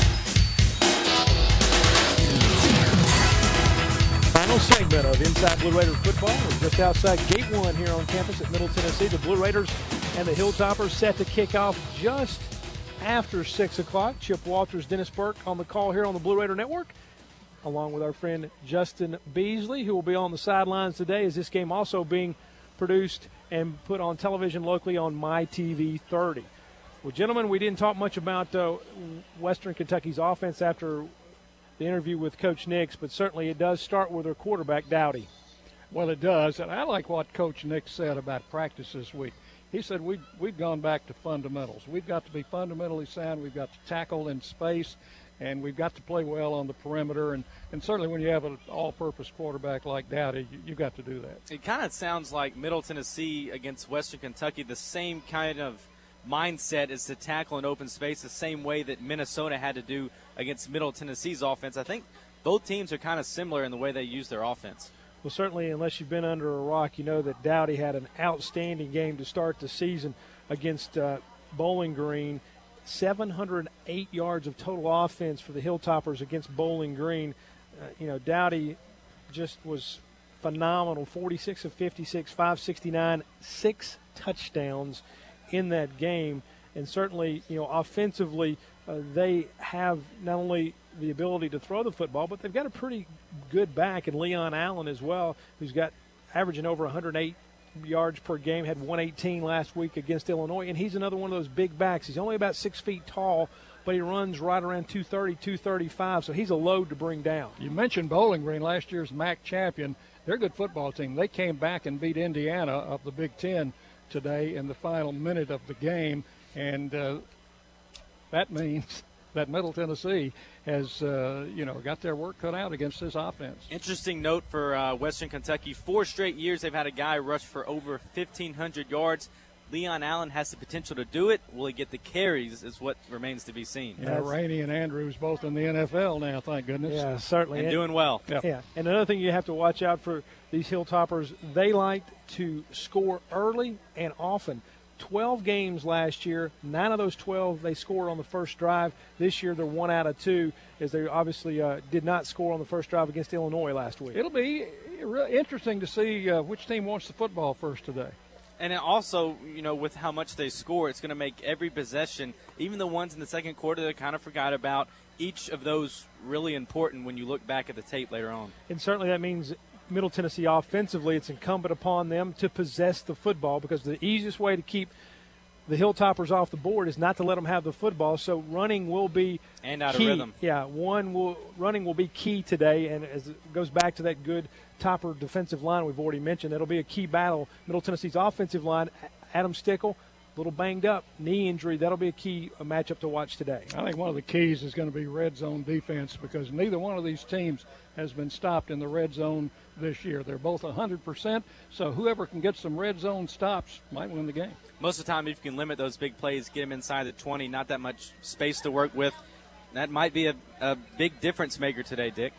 Final segment of Inside Blue Raider Football. We're just outside Gate one here on campus at Middle Tennessee. The Blue Raiders and the Hilltoppers set to kick off just after six o'clock. Chip Walters, Dennis Burke on the call here on the Blue Raider Network, along with our friend Justin Beasley, who will be on the sidelines today, as this game also being produced and put on television locally on My T V thirty. Well, gentlemen, we didn't talk much about uh, Western Kentucky's offense after the interview with Coach Nix, but certainly it does start with their quarterback, Dowdy. Well, it does, and I like what Coach Nix said about practice this week. He said we've, we've gone back to fundamentals. We've got to be fundamentally sound. We've got to tackle in space, and we've got to play well on the perimeter. And, and certainly when you have an all-purpose quarterback like Dowdy, you, you've got to do that. It kind of sounds like Middle Tennessee against Western Kentucky, the same kind of mindset is to tackle in open space the same way that Minnesota had to do against Middle Tennessee's offense. I think both teams are kind of similar in the way they use their offense. Well, certainly, unless you've been under a rock, you know that Dowdy had an outstanding game to start the season against uh, Bowling Green. seven hundred eight yards of total offense for the Hilltoppers against Bowling Green. Uh, you know, Dowdy just was phenomenal. forty-six of fifty-six, five sixty-nine, six touchdowns in that game. And certainly, you know, offensively, uh, they have not only the ability to throw the football, but they've got a pretty good back in Leon Allen as well, who's got averaging over one hundred eight yards per game, had one eighteen last week against Illinois, and he's another one of those big backs. He's only about six feet tall, but he runs right around two thirty, two thirty-five, so he's a load to bring down. You mentioned Bowling Green, last year's M A C champion. They're a good football team. They came back and beat Indiana of the Big Ten today in the final minute of the game, and uh, that means that Middle Tennessee has, uh, you know, got their work cut out against this offense. Interesting note for uh, Western Kentucky. Four straight years they've had a guy rush for over fifteen hundred yards. Leon Allen has the potential to do it. Will he get the carries is what remains to be seen. Yeah, Rainey and Andrews both in the N F L now, thank goodness. Yeah, certainly. And, and doing well. Yeah. yeah. And another thing you have to watch out for these Hilltoppers, they like to score early and often. twelve games last year, nine of those twelve they scored on the first drive. This year they're one out of two, as they obviously uh, did not score on the first drive against Illinois last week. It'll be really interesting to see uh, which team wants the football first today. And also, you know, with how much they score, it's going to make every possession, even the ones in the second quarter that kind of forgot about, each of those really important when you look back at the tape later on. And certainly that means Middle Tennessee offensively, it's incumbent upon them to possess the football, because the easiest way to keep the Hilltoppers off the board is not to let them have the football. So running will be and out key. of rhythm. Yeah, one will running will be key today, and as it goes back to that good Topper defensive line we've already mentioned, that'll be a key battle. Middle Tennessee's offensive line, Adam Stickle, a little banged up, knee injury. That'll be a key a matchup to watch today. I think one of the keys is going to be red zone defense, because neither one of these teams has been stopped in the red zone this year. They're both one hundred percent, so whoever can get some red zone stops might win the game. Most of the time, if you can limit those big plays, get them inside the twenty, not that much space to work with, that might be a, a big difference maker today, Dick.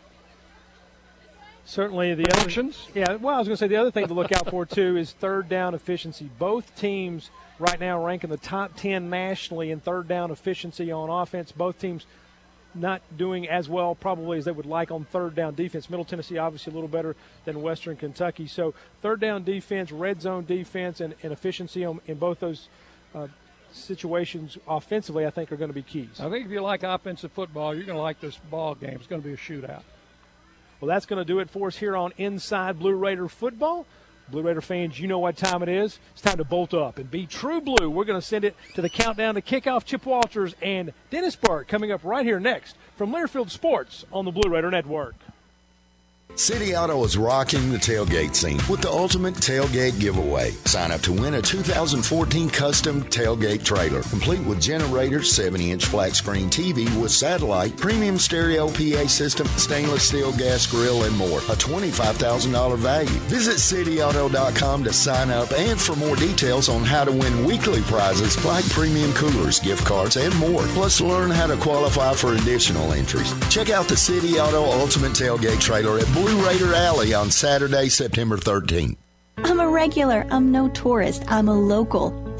Certainly the other, yeah, well, I was going to say the other thing to look out for, too, is third down efficiency. Both teams right now rank in the top ten nationally in third down efficiency on offense. Both teams not doing as well probably as they would like on third down defense. Middle Tennessee obviously a little better than Western Kentucky. So third down defense, red zone defense, and, and efficiency on, in both those uh, situations offensively I think are going to be keys. I think if you like offensive football, you're going to like this ball game. It's going to be a shootout. Well, that's going to do it for us here on Inside Blue Raider Football. Blue Raider fans, you know what time it is. It's time to bolt up and be true blue. We're going to send it to the countdown to kickoff. Chip Walters and Dennis Burke coming up right here next from Learfield Sports on the Blue Raider Network. City Auto is rocking the tailgate scene with the ultimate tailgate giveaway. Sign up to win a two thousand fourteen custom tailgate trailer, complete with generator, seventy inch flat screen T V with satellite, premium stereo P A system, stainless steel gas grill, and more. A twenty-five thousand dollars value. Visit city auto dot com to sign up and for more details on how to win weekly prizes like premium coolers, gift cards, and more. Plus, learn how to qualify for additional entries. Check out the City Auto Ultimate Tailgate Trailer at Blue Raider Alley on Saturday, September thirteenth. I'm a regular. I'm no tourist. I'm a local.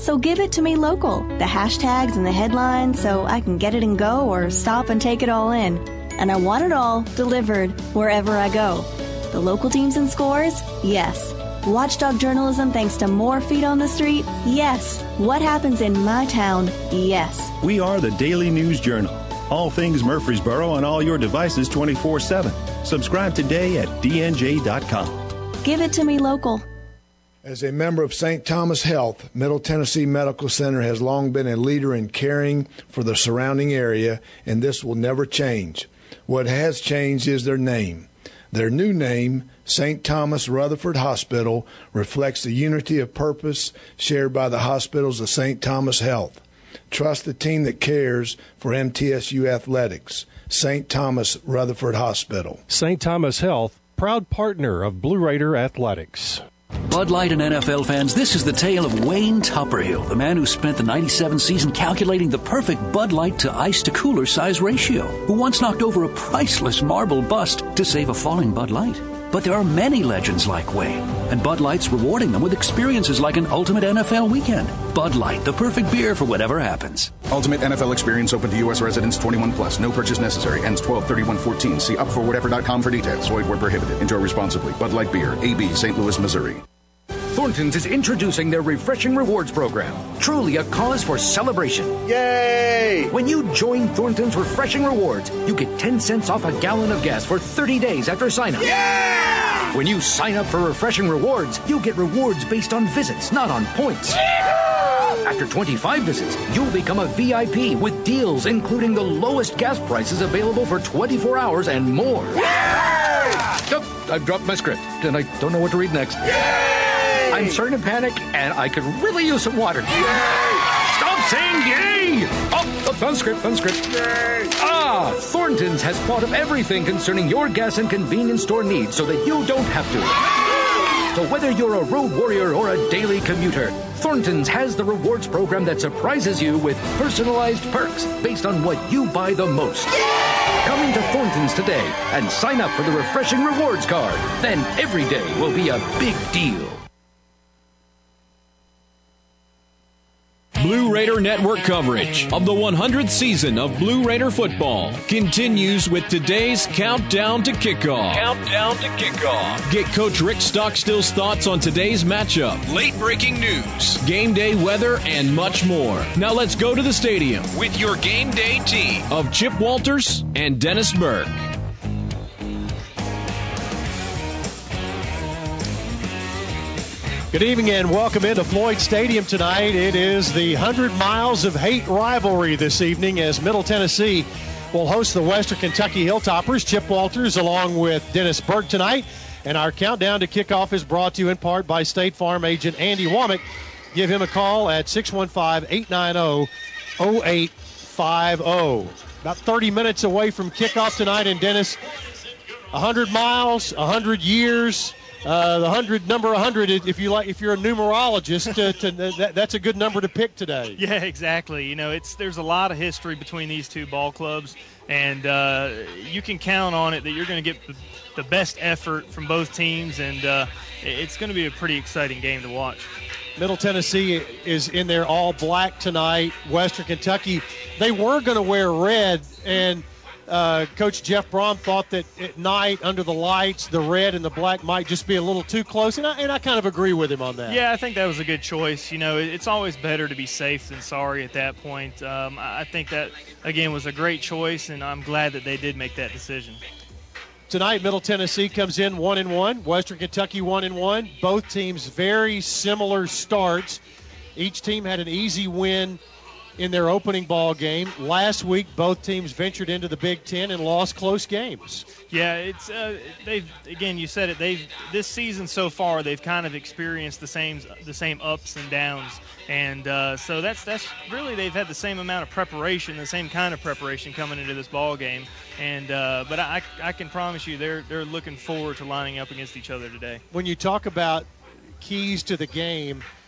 So give it to me local. The hashtags and the headlines so I can get it and go or stop and take it all in. And I want it all delivered wherever I go. The local teams and scores? Yes. Watchdog journalism thanks to more feet on the street? Yes. What happens in my town? Yes. We are the Daily News Journal. All things Murfreesboro on all your devices twenty-four seven. Subscribe today at d n j dot com. Give it to me local. As a member of Saint Thomas Health, Middle Tennessee Medical Center has long been a leader in caring for the surrounding area, and this will never change. What has changed is their name. Their new name, Saint Thomas Rutherford Hospital, reflects the unity of purpose shared by the hospitals of Saint Thomas Health. Trust the team that cares for M T S U athletics. Saint Thomas Rutherford Hospital. Saint Thomas Health, proud partner of Blue Raider Athletics. Bud Light and N F L fans, this is the tale of Wayne Tupperhill, the man who spent the ninety-seven season calculating the perfect Bud Light to ice to cooler size ratio, who once knocked over a priceless marble bust to save a falling Bud Light. But there are many legends like Wayne, and Bud Light's rewarding them with experiences like an ultimate N F L weekend. Bud Light, the perfect beer for whatever happens. Ultimate N F L experience open to U S residents twenty-one plus. No purchase necessary. Ends twelve thirty-one fourteen. See up for whatever dot com for details. Void where prohibited. Enjoy responsibly. Bud Light Beer. A B. Saint Louis, Missouri. Thornton's is introducing their Refreshing Rewards program. Truly a cause for celebration. Yay! When you join Thornton's Refreshing Rewards, you get ten cents off a gallon of gas for thirty days after sign-up. Yeah! When you sign up for Refreshing Rewards, you get rewards based on visits, not on points. Yeah! After twenty-five visits, you'll become a V I P with deals including the lowest gas prices available for twenty-four hours and more. Yeah! Oh, I've dropped my script, and I don't know what to read next. Yeah! I'm starting to panic, and I could really use some water. Yay! Stop saying yay! Oh, oh fun script, fun script. Yay! Ah, Thornton's has thought of everything concerning your gas and convenience store needs so that you don't have to. So whether you're a road warrior or a daily commuter, Thornton's has the rewards program that surprises you with personalized perks based on what you buy the most. Yeah! Come into Thornton's today and sign up for the Refreshing Rewards card. Then every day will be a big deal. Blue Raider Network coverage of the one hundredth season of Blue Raider football continues with today's Countdown to Kickoff. Countdown to Kickoff. Get Coach Rick Stockstill's thoughts on today's matchup, late-breaking news, game day weather, and much more. Now let's go to the stadium with your game day team of Chip Walters and Dennis Burke. Good evening and welcome into Floyd Stadium tonight. It is the one hundred Miles of Hate rivalry this evening as Middle Tennessee will host the Western Kentucky Hilltoppers. Chip Walters along with Dennis Burke tonight. And our countdown to kickoff is brought to you in part by State Farm agent Andy Womack. Give him a call at six one five, eight nine zero, zero eight five zero. About thirty minutes away from kickoff tonight. And Dennis, one hundred miles, one hundred years. Uh, the hundred number one hundred, if you like, if you're a numerologist, to, to, that, that's a good number to pick today. Yeah, exactly. You know, it's there's a lot of history between these two ball clubs, and uh, you can count on it that you're going to get the best effort from both teams, and uh, it's going to be a pretty exciting game to watch. Middle Tennessee is in their all black tonight. Western Kentucky, they were going to wear red, and Uh, Coach Jeff Brom thought that at night, under the lights, the red and the black might just be a little too close, and I, and I kind of agree with him on that. Yeah, I think that was a good choice. You know, it's always better to be safe than sorry at that point. Um, I think that, again, was a great choice, and I'm glad that they did make that decision. Tonight, Middle Tennessee comes in one and one. Western Kentucky one and one. Both teams very similar starts. Each team had an easy win in their opening ball game. Last week, both teams ventured into the Big Ten and lost close games. Yeah, it's uh, they've again. You said it. They've this season so far. They've kind of experienced the same the same ups and downs, and uh, so that's that's really they've had the same amount of preparation, the same kind of preparation coming into this ball game. And uh, but I I can promise you they're they're looking forward to lining up against each other today. When you talk about keys to the game,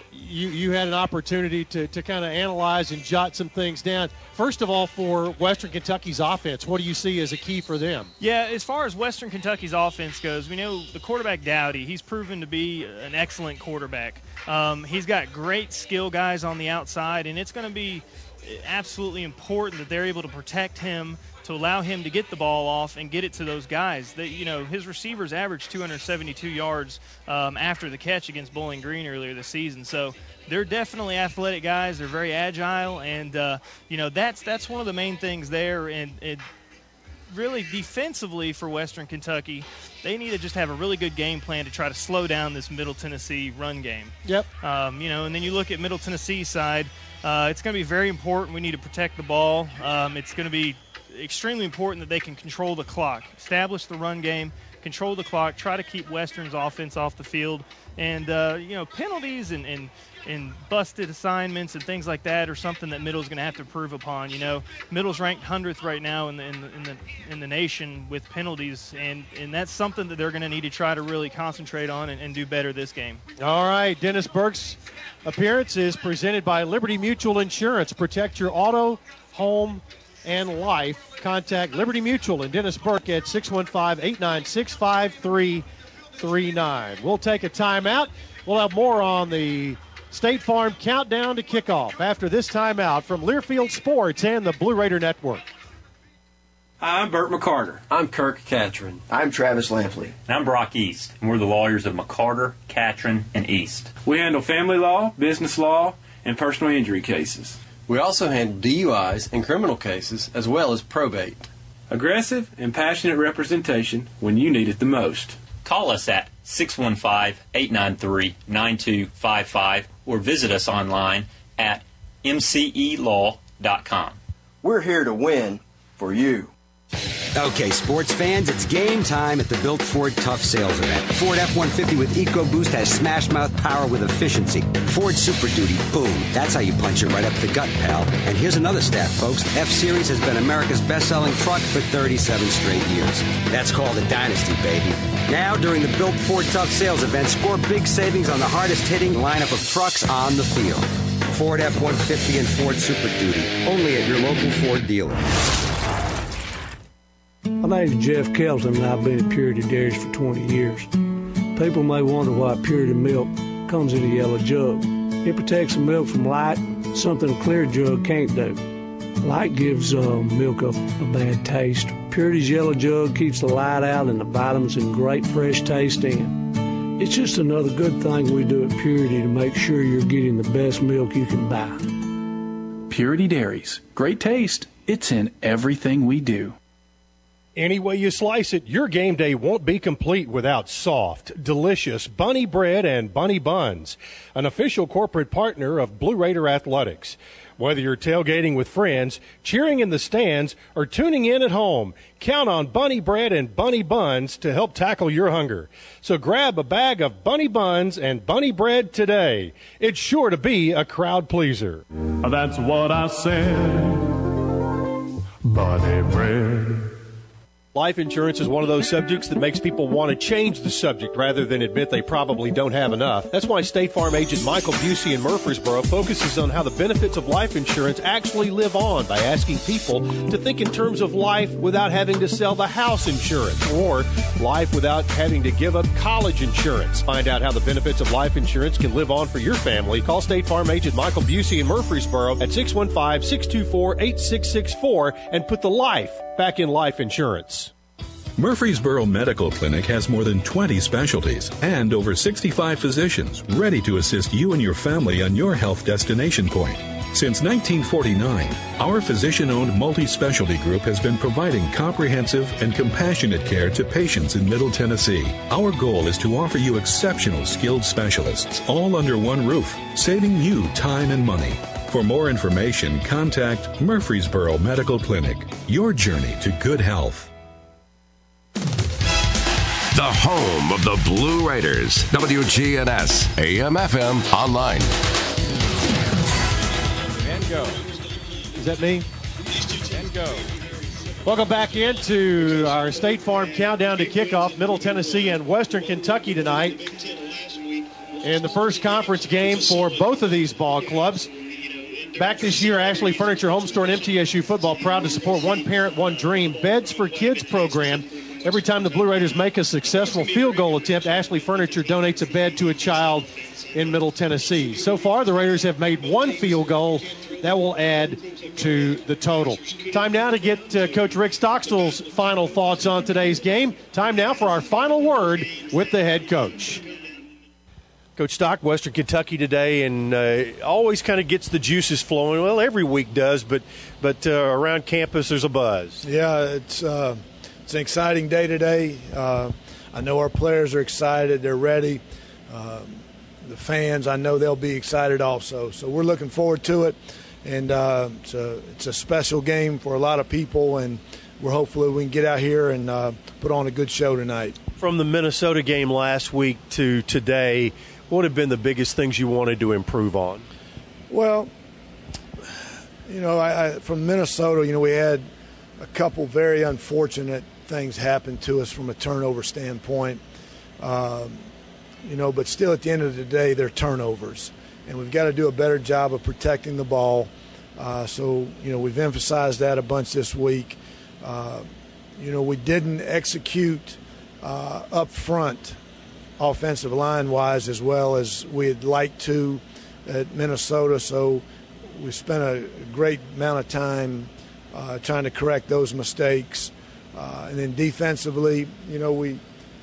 you, you had an opportunity to, to kind of analyze and jot some things down. First of all, for Western Kentucky's offense, what do you see as a key for them? Yeah, as far as Western Kentucky's offense goes, we know the quarterback Dowdy, he's proven to be an excellent quarterback. Um, he's got great skill guys on the outside, and it's going to be absolutely important that they're able to protect him, to allow him to get the ball off and get it to those guys. They, you know, his receivers averaged two hundred seventy-two yards um, after the catch against Bowling Green earlier this season. So they're definitely athletic guys. They're very agile, and uh, you know that's that's one of the main things there. And it, really defensively for Western Kentucky, they need to just have a really good game plan to try to slow down this Middle Tennessee run game. Yep. Um, you know, and then you look at Middle Tennessee side. Uh, it's going to be very important. We need to protect the ball. Um, it's going to be extremely important that they can control the clock, establish the run game, control the clock, try to keep Western's offense off the field. And, uh, you know, penalties and, and, and busted assignments and things like that are something that Middle's going to have to improve upon. You know, Middle's ranked one hundredth right now in the, in the, in the, in the nation with penalties, and, and that's something that they're going to need to try to really concentrate on and, and do better this game. All right, Dennis Burke's appearance is presented by Liberty Mutual Insurance. Protect your auto, home, and life. Contact Liberty Mutual and Dennis Burke at six one five, eight nine six, five three three nine. We'll take a timeout. We'll have more on the State Farm Countdown to Kickoff after this timeout from Learfield Sports and the Blue Raider Network. Hi, I'm Burt McCarter. I'm Kirk Catron. I'm Travis Lampley. And I'm Brock East, and we're the lawyers of McCarter, Catron, and East. We handle family law, business law, and personal injury cases. We also handle D U Is and criminal cases, as well as probate. Aggressive and passionate representation when you need it the most. Call us at six one five, eight nine three, nine two five five or visit us online at m c e law dot com. We're here to win for you. Okay, sports fans, it's game time at the Built Ford Tough Sales event. Ford F one fifty with EcoBoost has smash mouth power with efficiency. Ford Super Duty, boom. That's how you punch it right up the gut, pal. And here's another stat, folks. F-Series has been America's best-selling truck for thirty-seven straight years. That's called a dynasty, baby. Now, during the Built Ford Tough Sales event, score big savings on the hardest-hitting lineup of trucks on the field. Ford F one fifty and Ford Super Duty, only at your local Ford dealer. My name's Jeff Kelton, and I've been at Purity Dairies for twenty years. People may wonder why Purity milk comes in a yellow jug. It protects the milk from light, something a clear jug can't do. Light gives uh, milk a, a bad taste. Purity's yellow jug keeps the light out and the vitamins and great fresh taste in. It's just another good thing we do at Purity to make sure you're getting the best milk you can buy. Purity Dairies. Great taste. It's in everything we do. Any way you slice it, your game day won't be complete without soft, delicious Bunny Bread and Bunny Buns, an official corporate partner of Blue Raider Athletics. Whether you're tailgating with friends, cheering in the stands, or tuning in at home, count on Bunny Bread and Bunny Buns to help tackle your hunger. So grab a bag of Bunny Buns and Bunny Bread today. It's sure to be a crowd pleaser. That's what I said. Bunny Bread. Life insurance is one of those subjects that makes people want to change the subject rather than admit they probably don't have enough. That's why State Farm agent Michael Busey in Murfreesboro focuses on how the benefits of life insurance actually live on by asking people to think in terms of life without having to sell the house insurance or life without having to give up college insurance. Find out how the benefits of life insurance can live on for your family. Call State Farm agent Michael Busey in Murfreesboro at six one five, six two four, eight six six four and put the life back in life insurance. Murfreesboro Medical Clinic has more than twenty specialties and over sixty-five physicians ready to assist you and your family on your health destination point. Since nineteen forty-nine, our physician-owned multi-specialty group has been providing comprehensive and compassionate care to patients in Middle Tennessee. Our goal is to offer you exceptional skilled specialists all under one roof, saving you time and money. For more information, contact Murfreesboro Medical Clinic. Your journey to good health. The home of the Blue Raiders. W G N S, A M F M, online. And go. Is that me? And go. Welcome back into our State Farm Countdown to Kickoff. Middle Tennessee and Western Kentucky tonight. in the first conference game for both of these ball clubs. Back this year, Ashley Furniture Home Store and M T S U football proud to support One Parent, One Dream Beds for Kids program. Every time the Blue Raiders make a successful field goal attempt, Ashley Furniture donates a bed to a child in Middle Tennessee. So far, the Raiders have made one field goal. That will add to the total. Time now to get uh, Coach Rick Stockstill's final thoughts on today's game. Time now for our final word with the head coach. Coach Stock, Western Kentucky today, and uh, always kind of gets the juices flowing. Well, every week does, but but uh, around campus there's a buzz. Yeah, it's uh, it's an exciting day today. Uh, I know our players are excited. They're ready. Uh, the fans, I know they'll be excited also. So we're looking forward to it, and uh, it's a it's a special game for a lot of people, and we're hopefully we can get out here and uh, put on a good show tonight. From the Minnesota game last week to today, what have been the biggest things you wanted to improve on? Well, you know, I, I, from Minnesota, you know, we had a couple very unfortunate things happen to us from a turnover standpoint. Um, you know, but still at the end of the day, they're turnovers. And we've got to do a better job of protecting the ball. Uh, so, you know, we've emphasized that a bunch this week. Uh, you know, we didn't execute uh, up front offensive line-wise as well as we'd like to at Minnesota. So we spent a great amount of time uh, trying to correct those mistakes. Uh, and then defensively, you know, we,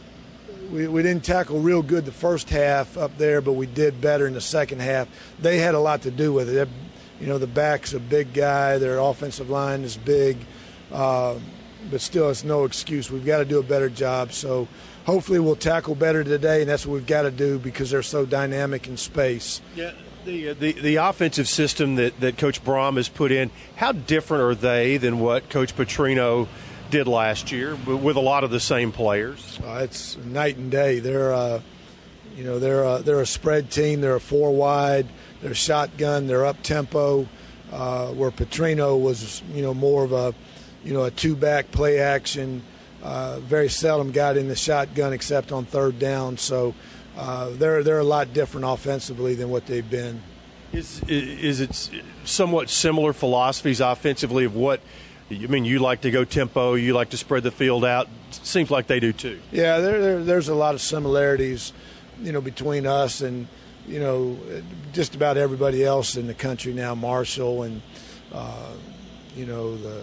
we we didn't tackle real good the first half up there, but we did better in the second half. They had a lot to do with it. You know, the back's a big guy. Their offensive line is big. Uh, but still, it's no excuse. We've got to do a better job. So hopefully we'll tackle better today, and that's what we've got to do because they're so dynamic in space. Yeah, the the, the offensive system that, that Coach Brom has put in, how different are they than what Coach Petrino did last year with a lot of the same players? Uh, it's night and day. They're, uh, you know, they're uh, they're a spread team. They're a four wide. They're shotgun. They're up tempo. Uh, where Petrino was, you know, more of a, you know, a two back play action. Uh, very seldom got in the shotgun except on third down. So uh, they're they're a lot different offensively than what they've been. Is is it somewhat similar philosophies offensively of what? I mean, you like to go tempo, you like to spread the field out. Seems like they do too. Yeah, there, there there's a lot of similarities, you know, between us and, you know, just about everybody else in the country now. Marshall and, uh, you know, the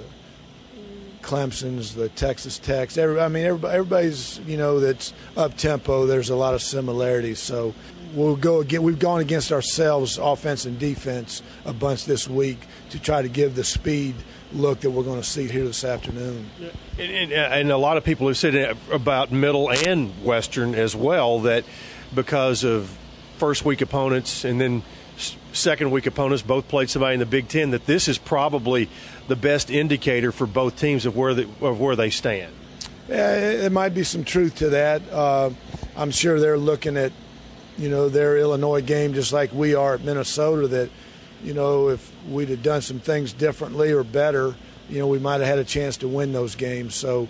Clemson's, the Texas Techs. Every, I mean, everybody, everybody's, you know, that's up tempo. There's a lot of similarities. So we'll go again. We've gone against ourselves, offense and defense, a bunch this week to try to give the speed look that we're going to see here this afternoon. Yeah. And, and, and a lot of people have said about Middle and Western as well that because of first week opponents and then second week opponents both played somebody in the Big Ten, that this is probably the best indicator for both teams of where they, of where they stand. Yeah, it might be some truth to that. Uh, I'm sure they're looking at, you know, their Illinois game just like we are at Minnesota, that, you know, if we'd have done some things differently or better, you know, we might have had a chance to win those games. So,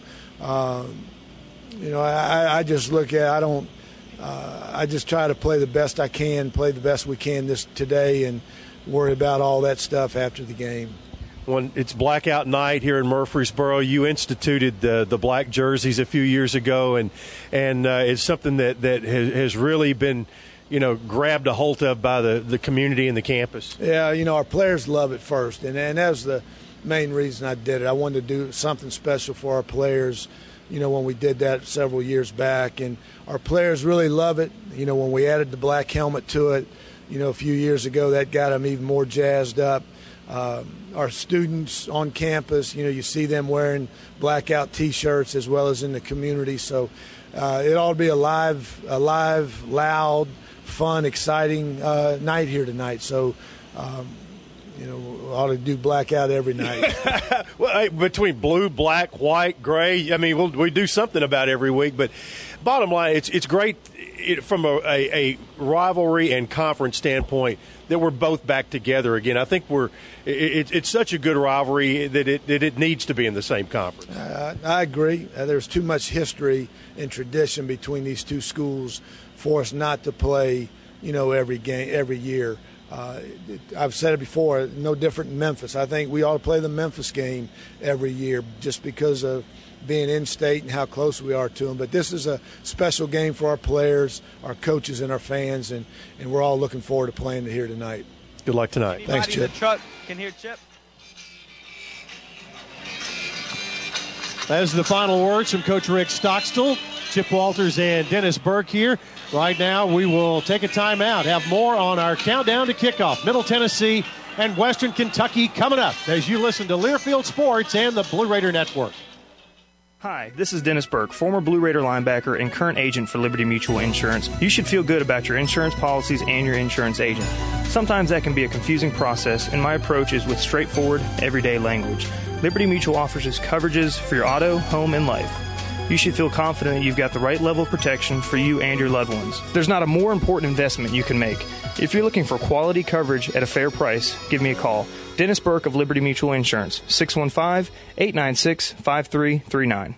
um, you know, I, I just look at, I don't, uh, I just try to play the best I can, play the best we can this today, and worry about all that stuff after the game. When it's blackout night here in Murfreesboro, you instituted the the black jerseys a few years ago, and and uh, it's something that that has, has really been, you know, grabbed a hold of by the, the community and the campus. Yeah, you know, our players love it first, and and that was the main reason I did it. I wanted to do something special for our players, you know, when we did that several years back, and our players really love it. You know, when we added the black helmet to it, you know, a few years ago, that got them even more jazzed up. Uh, our students on campus, you know, you see them wearing blackout T-shirts as well as in the community. So uh, it ought to be a live, a live, loud, fun, exciting uh, night here tonight. So, um, you know, we ought to do blackout every night. Well, hey, between blue, black, white, gray, I mean, we'll, we do something about every week. But bottom line, it's it's great it, from a, a, a rivalry and conference standpoint that we're both back together again. I think we're it, it's such a good rivalry that it that it needs to be in the same conference. Uh, I agree. Uh, there's too much history and tradition between these two schools for us not to play you know, every game, every year. Uh, it, I've said it before, no different in Memphis. I think we ought to play the Memphis game every year just because of being in state and how close we are to them. But this is a special game for our players, our coaches, and our fans, and, and we're all looking forward to playing it here tonight. Good luck tonight. Anybody Thanks, Chip. in the truck can hear Chip. As the final words from Coach Rick Stockstill, Chip Walters and Dennis Burke here. Right now, we will take a timeout. Have more on our countdown to kickoff. Middle Tennessee and Western Kentucky coming up as you listen to Learfield Sports and the Blue Raider Network. Hi, this is Dennis Burke, former Blue Raider linebacker and current agent for Liberty Mutual Insurance. You should feel good about your insurance policies and your insurance agent. Sometimes that can be a confusing process, and my approach is with straightforward, everyday language. Liberty Mutual offers us coverages for your auto, home, and life. You should feel confident that you've got the right level of protection for you and your loved ones. There's not a more important investment you can make. If you're looking for quality coverage at a fair price, give me a call. Dennis Burke of Liberty Mutual Insurance, six one five, eight nine six, five three three nine.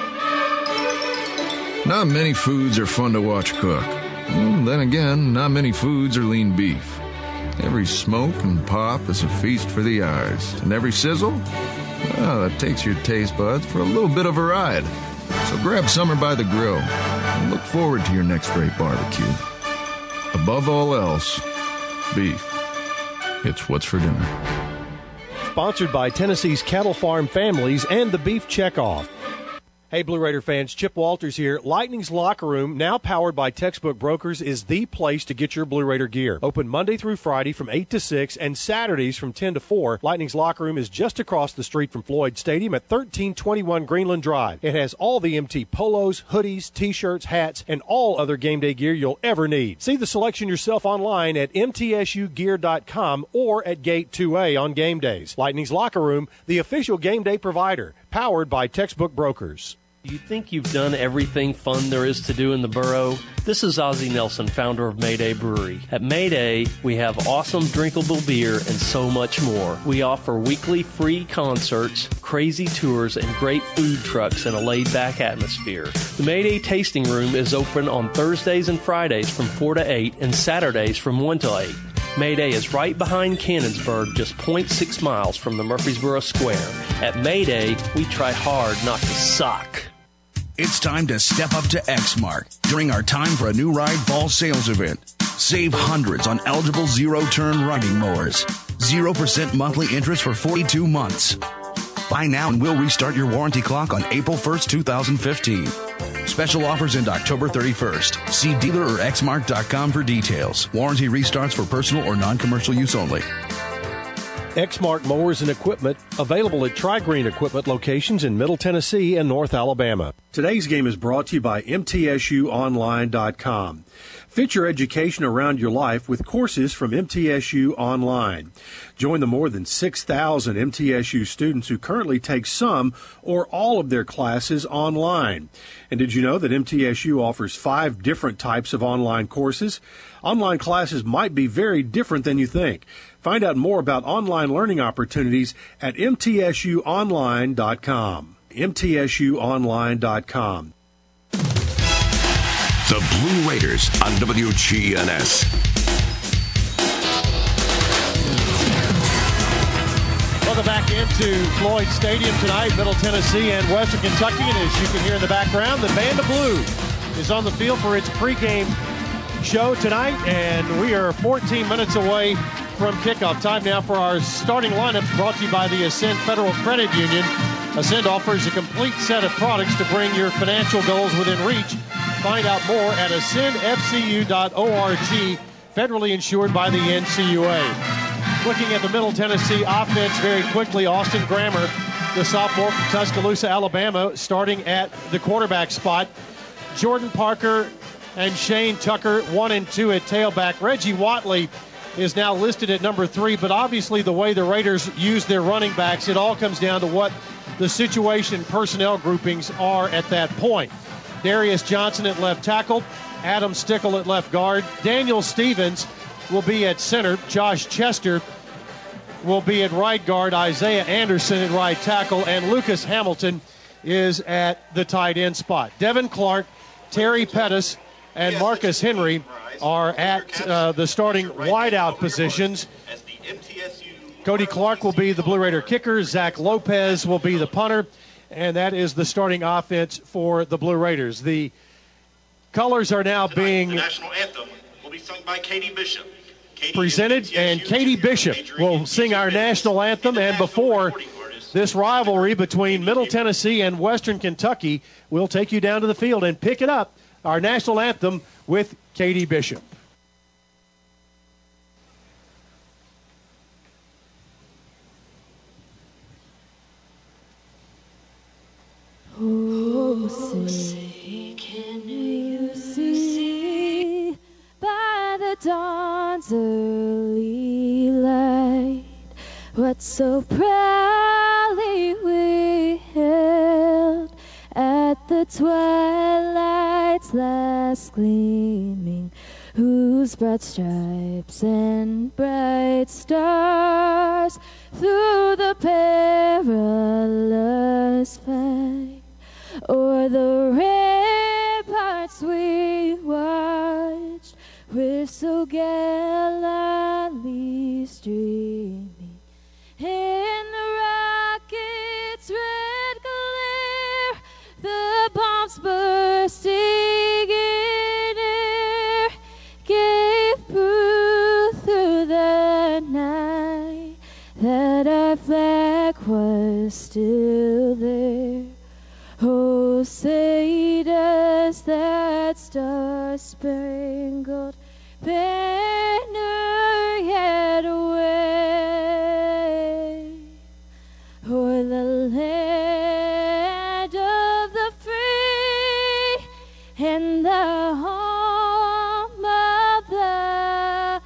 Not many foods are fun to watch cook. Well, then again, not many foods are lean beef. Every smoke and pop is a feast for the eyes. And every sizzle, well, that takes your taste buds for a little bit of a ride. So grab Summer by the Grill and look forward to your next great barbecue. Above all else, beef. It's what's for dinner. Sponsored by Tennessee's Cattle Farm Families and the Beef Checkoff. Hey, Blue Raider fans, Chip Walters here. Lightning's Locker Room, now powered by Textbook Brokers, is the place to get your Blue Raider gear. Open Monday through Friday from eight to six and Saturdays from ten to four. Lightning's Locker Room is just across the street from Floyd Stadium at thirteen twenty-one Greenland Drive. It has all the M T polos, hoodies, T-shirts, hats, and all other game day gear you'll ever need. See the selection yourself online at M T S U gear dot com or at Gate two A on game days. Lightning's Locker Room, the official game day provider, powered by Textbook Brokers. You think you've done everything fun there is to do in the borough? This is Ozzie Nelson, founder of Mayday Brewery. At Mayday, we have awesome drinkable beer and so much more. We offer weekly free concerts, crazy tours, and great food trucks in a laid-back atmosphere. The Mayday Tasting Room is open on Thursdays and Fridays from four to eight and Saturdays from one to eight. Mayday is right behind Cannonsburg, just zero point six miles from the Murfreesboro Square. At Mayday, we try hard not to suck. It's time to step up to Exmark during our Time for a New Ride fall sales event. Save hundreds on eligible zero-turn riding mowers. zero percent monthly interest for forty-two months. Buy now and we'll restart your warranty clock on April first, twenty fifteen. Special offers end October thirty-first. See dealer or exmark dot com for details. Warranty restarts for personal or non-commercial use only. Exmark Mowers and Equipment, available at Tri-Green Equipment locations in Middle Tennessee and North Alabama. Today's game is brought to you by M T S U online dot com. Fit your education around your life with courses from M T S U Online. Join the more than six thousand M T S U students who currently take some or all of their classes online. And did you know that M T S U offers five different types of online courses? Online classes might be very different than you think. Find out more about online learning opportunities at M T S U online dot com. M T S U online dot com. The Blue Raiders on W G N S. Welcome back into Floyd Stadium tonight, Middle Tennessee and Western Kentucky. And as you can hear in the background, the Band of Blue is on the field for its pregame show tonight. And we are fourteen minutes away from kickoff. Time now for our starting lineups, brought to you by the Ascend Federal Credit Union. Ascend offers a complete set of products to bring your financial goals within reach. Find out more at ascend f c u dot org, federally insured by the N C U A. Looking at the Middle Tennessee offense very quickly, Austin Grammer, the sophomore from Tuscaloosa, Alabama, starting at the quarterback spot. Jordan Parker and Shane Tucker, one and two at tailback. Reggie Watley is now listed at number three, but obviously the way the Raiders use their running backs, it all comes down to what the situation personnel groupings are at that point. Darius Johnson at left tackle, Adam Stickle at left guard, Daniel Stevens will be at center, Josh Chester will be at right guard, Isaiah Anderson at right tackle, and Lucas Hamilton is at the tight end spot. Devin Clark, Terry Pettis and Marcus Henry are at uh, the starting wideout positions. Cody Clark will be the Blue Raider kicker. Zach Lopez will be the punter. And that is the starting offense for the Blue Raiders. The colors are now being the national anthem will be sung by Katie Bishop. Katie presented, and Katie Bishop will sing our national anthem. And before this rivalry between Middle Tennessee and Western Kentucky, we'll take you down to the field and pick it up, our national anthem with Katie Bishop. Oh, say, can you see by the dawn's early light what so proudly we held at the twilight's last gleaming, whose broad stripes and bright stars through the perilous fight o'er the ramparts we watched, with so gallantly streaming in the rocket's red glare, the bombs bursting in air gave proof through the night that our flag was still there. Oh, say does that star-spangled banner yet wave o'er the land of the free and the home of the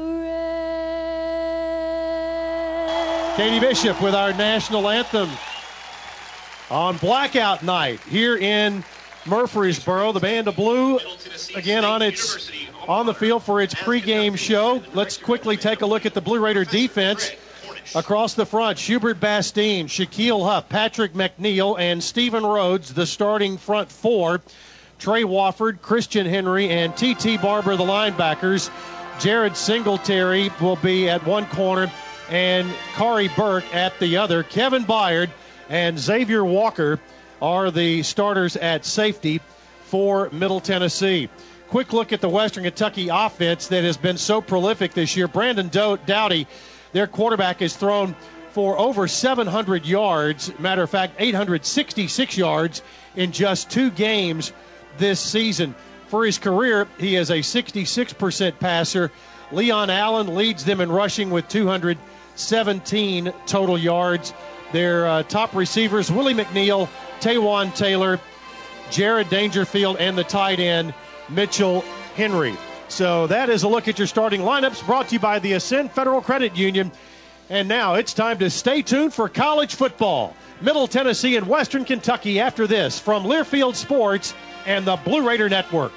brave. Katie Bishop with our national anthem on blackout night here in Murfreesboro. The Band of Blue again on its on the field for its pregame show. Let's quickly take a look at the Blue Raider defense. Across the front, Schubert Bastine, Shaquille Huff, Patrick McNeil, and Stephen Rhodes, the starting front four. Trey Wofford, Christian Henry, and T T Barber, the linebackers. Jared Singletary will be at one corner, and Kari Burke at the other. Kevin Byard and Xavier Walker are the starters at safety for Middle Tennessee. Quick look at the Western Kentucky offense that has been so prolific this year. Brandon Do- Dowdy, their quarterback, has thrown for over seven hundred yards. Matter of fact, eight hundred sixty-six yards in just two games this season. For his career, he is a sixty-six percent passer. Leon Allen leads them in rushing with two hundred seventeen total yards. Their uh, top receivers, Willie McNeil, Taywan Taylor, Jared Dangerfield, and the tight end, Mitchell Henry. So that is a look at your starting lineups, brought to you by the Ascend Federal Credit Union. And now it's time to stay tuned for college football. Middle Tennessee and Western Kentucky after this from Learfield Sports and the Blue Raider Network.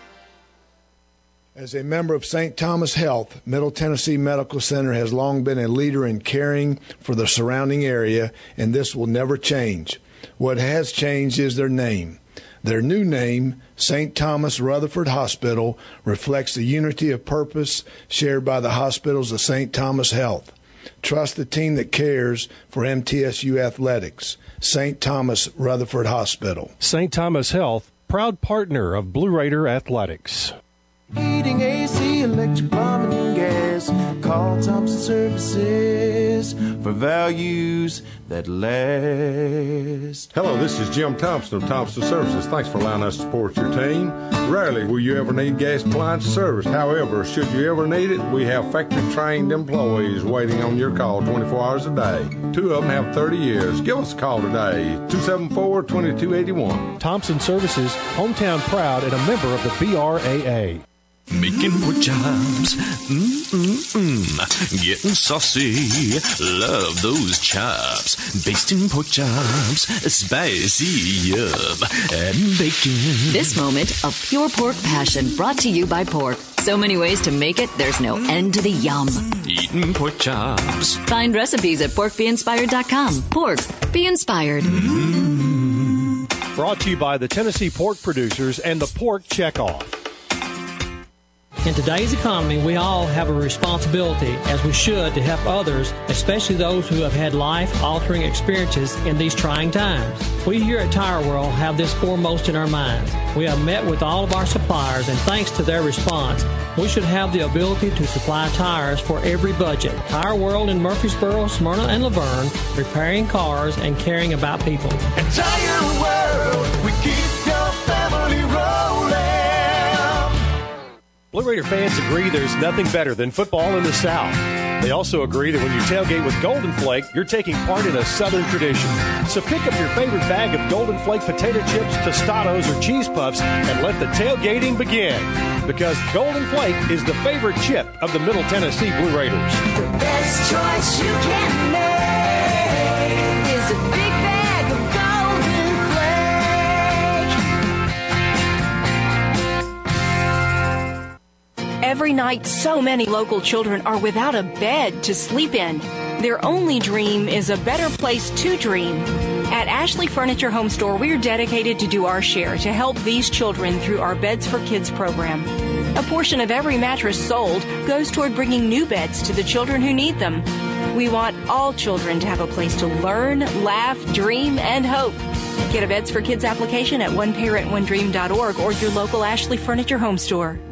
As a member of Saint Thomas Health, Middle Tennessee Medical Center has long been a leader in caring for the surrounding area, and this will never change. What has changed is their name. Their new name, Saint Thomas Rutherford Hospital, reflects the unity of purpose shared by the hospitals of Saint Thomas Health. Trust the team that cares for M T S U athletics. Saint Thomas Rutherford Hospital. Saint Thomas Health, proud partner of Blue Raider Athletics. Heating, A C, electric, plumbing, and gas. Call Thompson Services for values that last. Hello, this is Jim Thompson of Thompson Services. Thanks for allowing us to support your team. Rarely will you ever need gas appliance service. However, should you ever need it, we have factory-trained employees waiting on your call twenty-four hours a day. Two of them have thirty years. Give us a call today, two seven four, two two eight one. Thompson Services, hometown proud and a member of the B R A A. Making pork chops, mm-mm-mm, getting saucy, love those chops, basting pork chops, spicy, yum, and bacon. This moment of pure pork passion brought to you by Pork. So many ways to make it, there's no end to the yum. Eating pork chops. Find recipes at pork be inspired dot com. Pork, be inspired. Mm-hmm. Brought to you by the Tennessee Pork Producers and the Pork Checkoff. In today's economy, we all have a responsibility, as we should, to help others, especially those who have had life-altering experiences in these trying times. We here at Tire World have this foremost in our minds. We have met with all of our suppliers, and thanks to their response, we should have the ability to supply tires for every budget. Tire World in Murfreesboro, Smyrna, and Laverne, repairing cars and caring about people. At Tire World, we keep your family rolling. Blue Raider fans agree there's nothing better than football in the South. They also agree that when you tailgate with Golden Flake, you're taking part in a Southern tradition. So pick up your favorite bag of Golden Flake potato chips, tostados, or cheese puffs and let the tailgating begin. Because Golden Flake is the favorite chip of the Middle Tennessee Blue Raiders. The best choice you can make is a big bag of Golden Flake. Every night, so many local children are without a bed to sleep in. Their only dream is a better place to dream. At Ashley Furniture Home Store, we're dedicated to do our share to help these children through our Beds for Kids program. A portion of every mattress sold goes toward bringing new beds to the children who need them. We want all children to have a place to learn, laugh, dream, and hope. Get a Beds for Kids application at one parent one dream dot org or your local Ashley Furniture Home Store.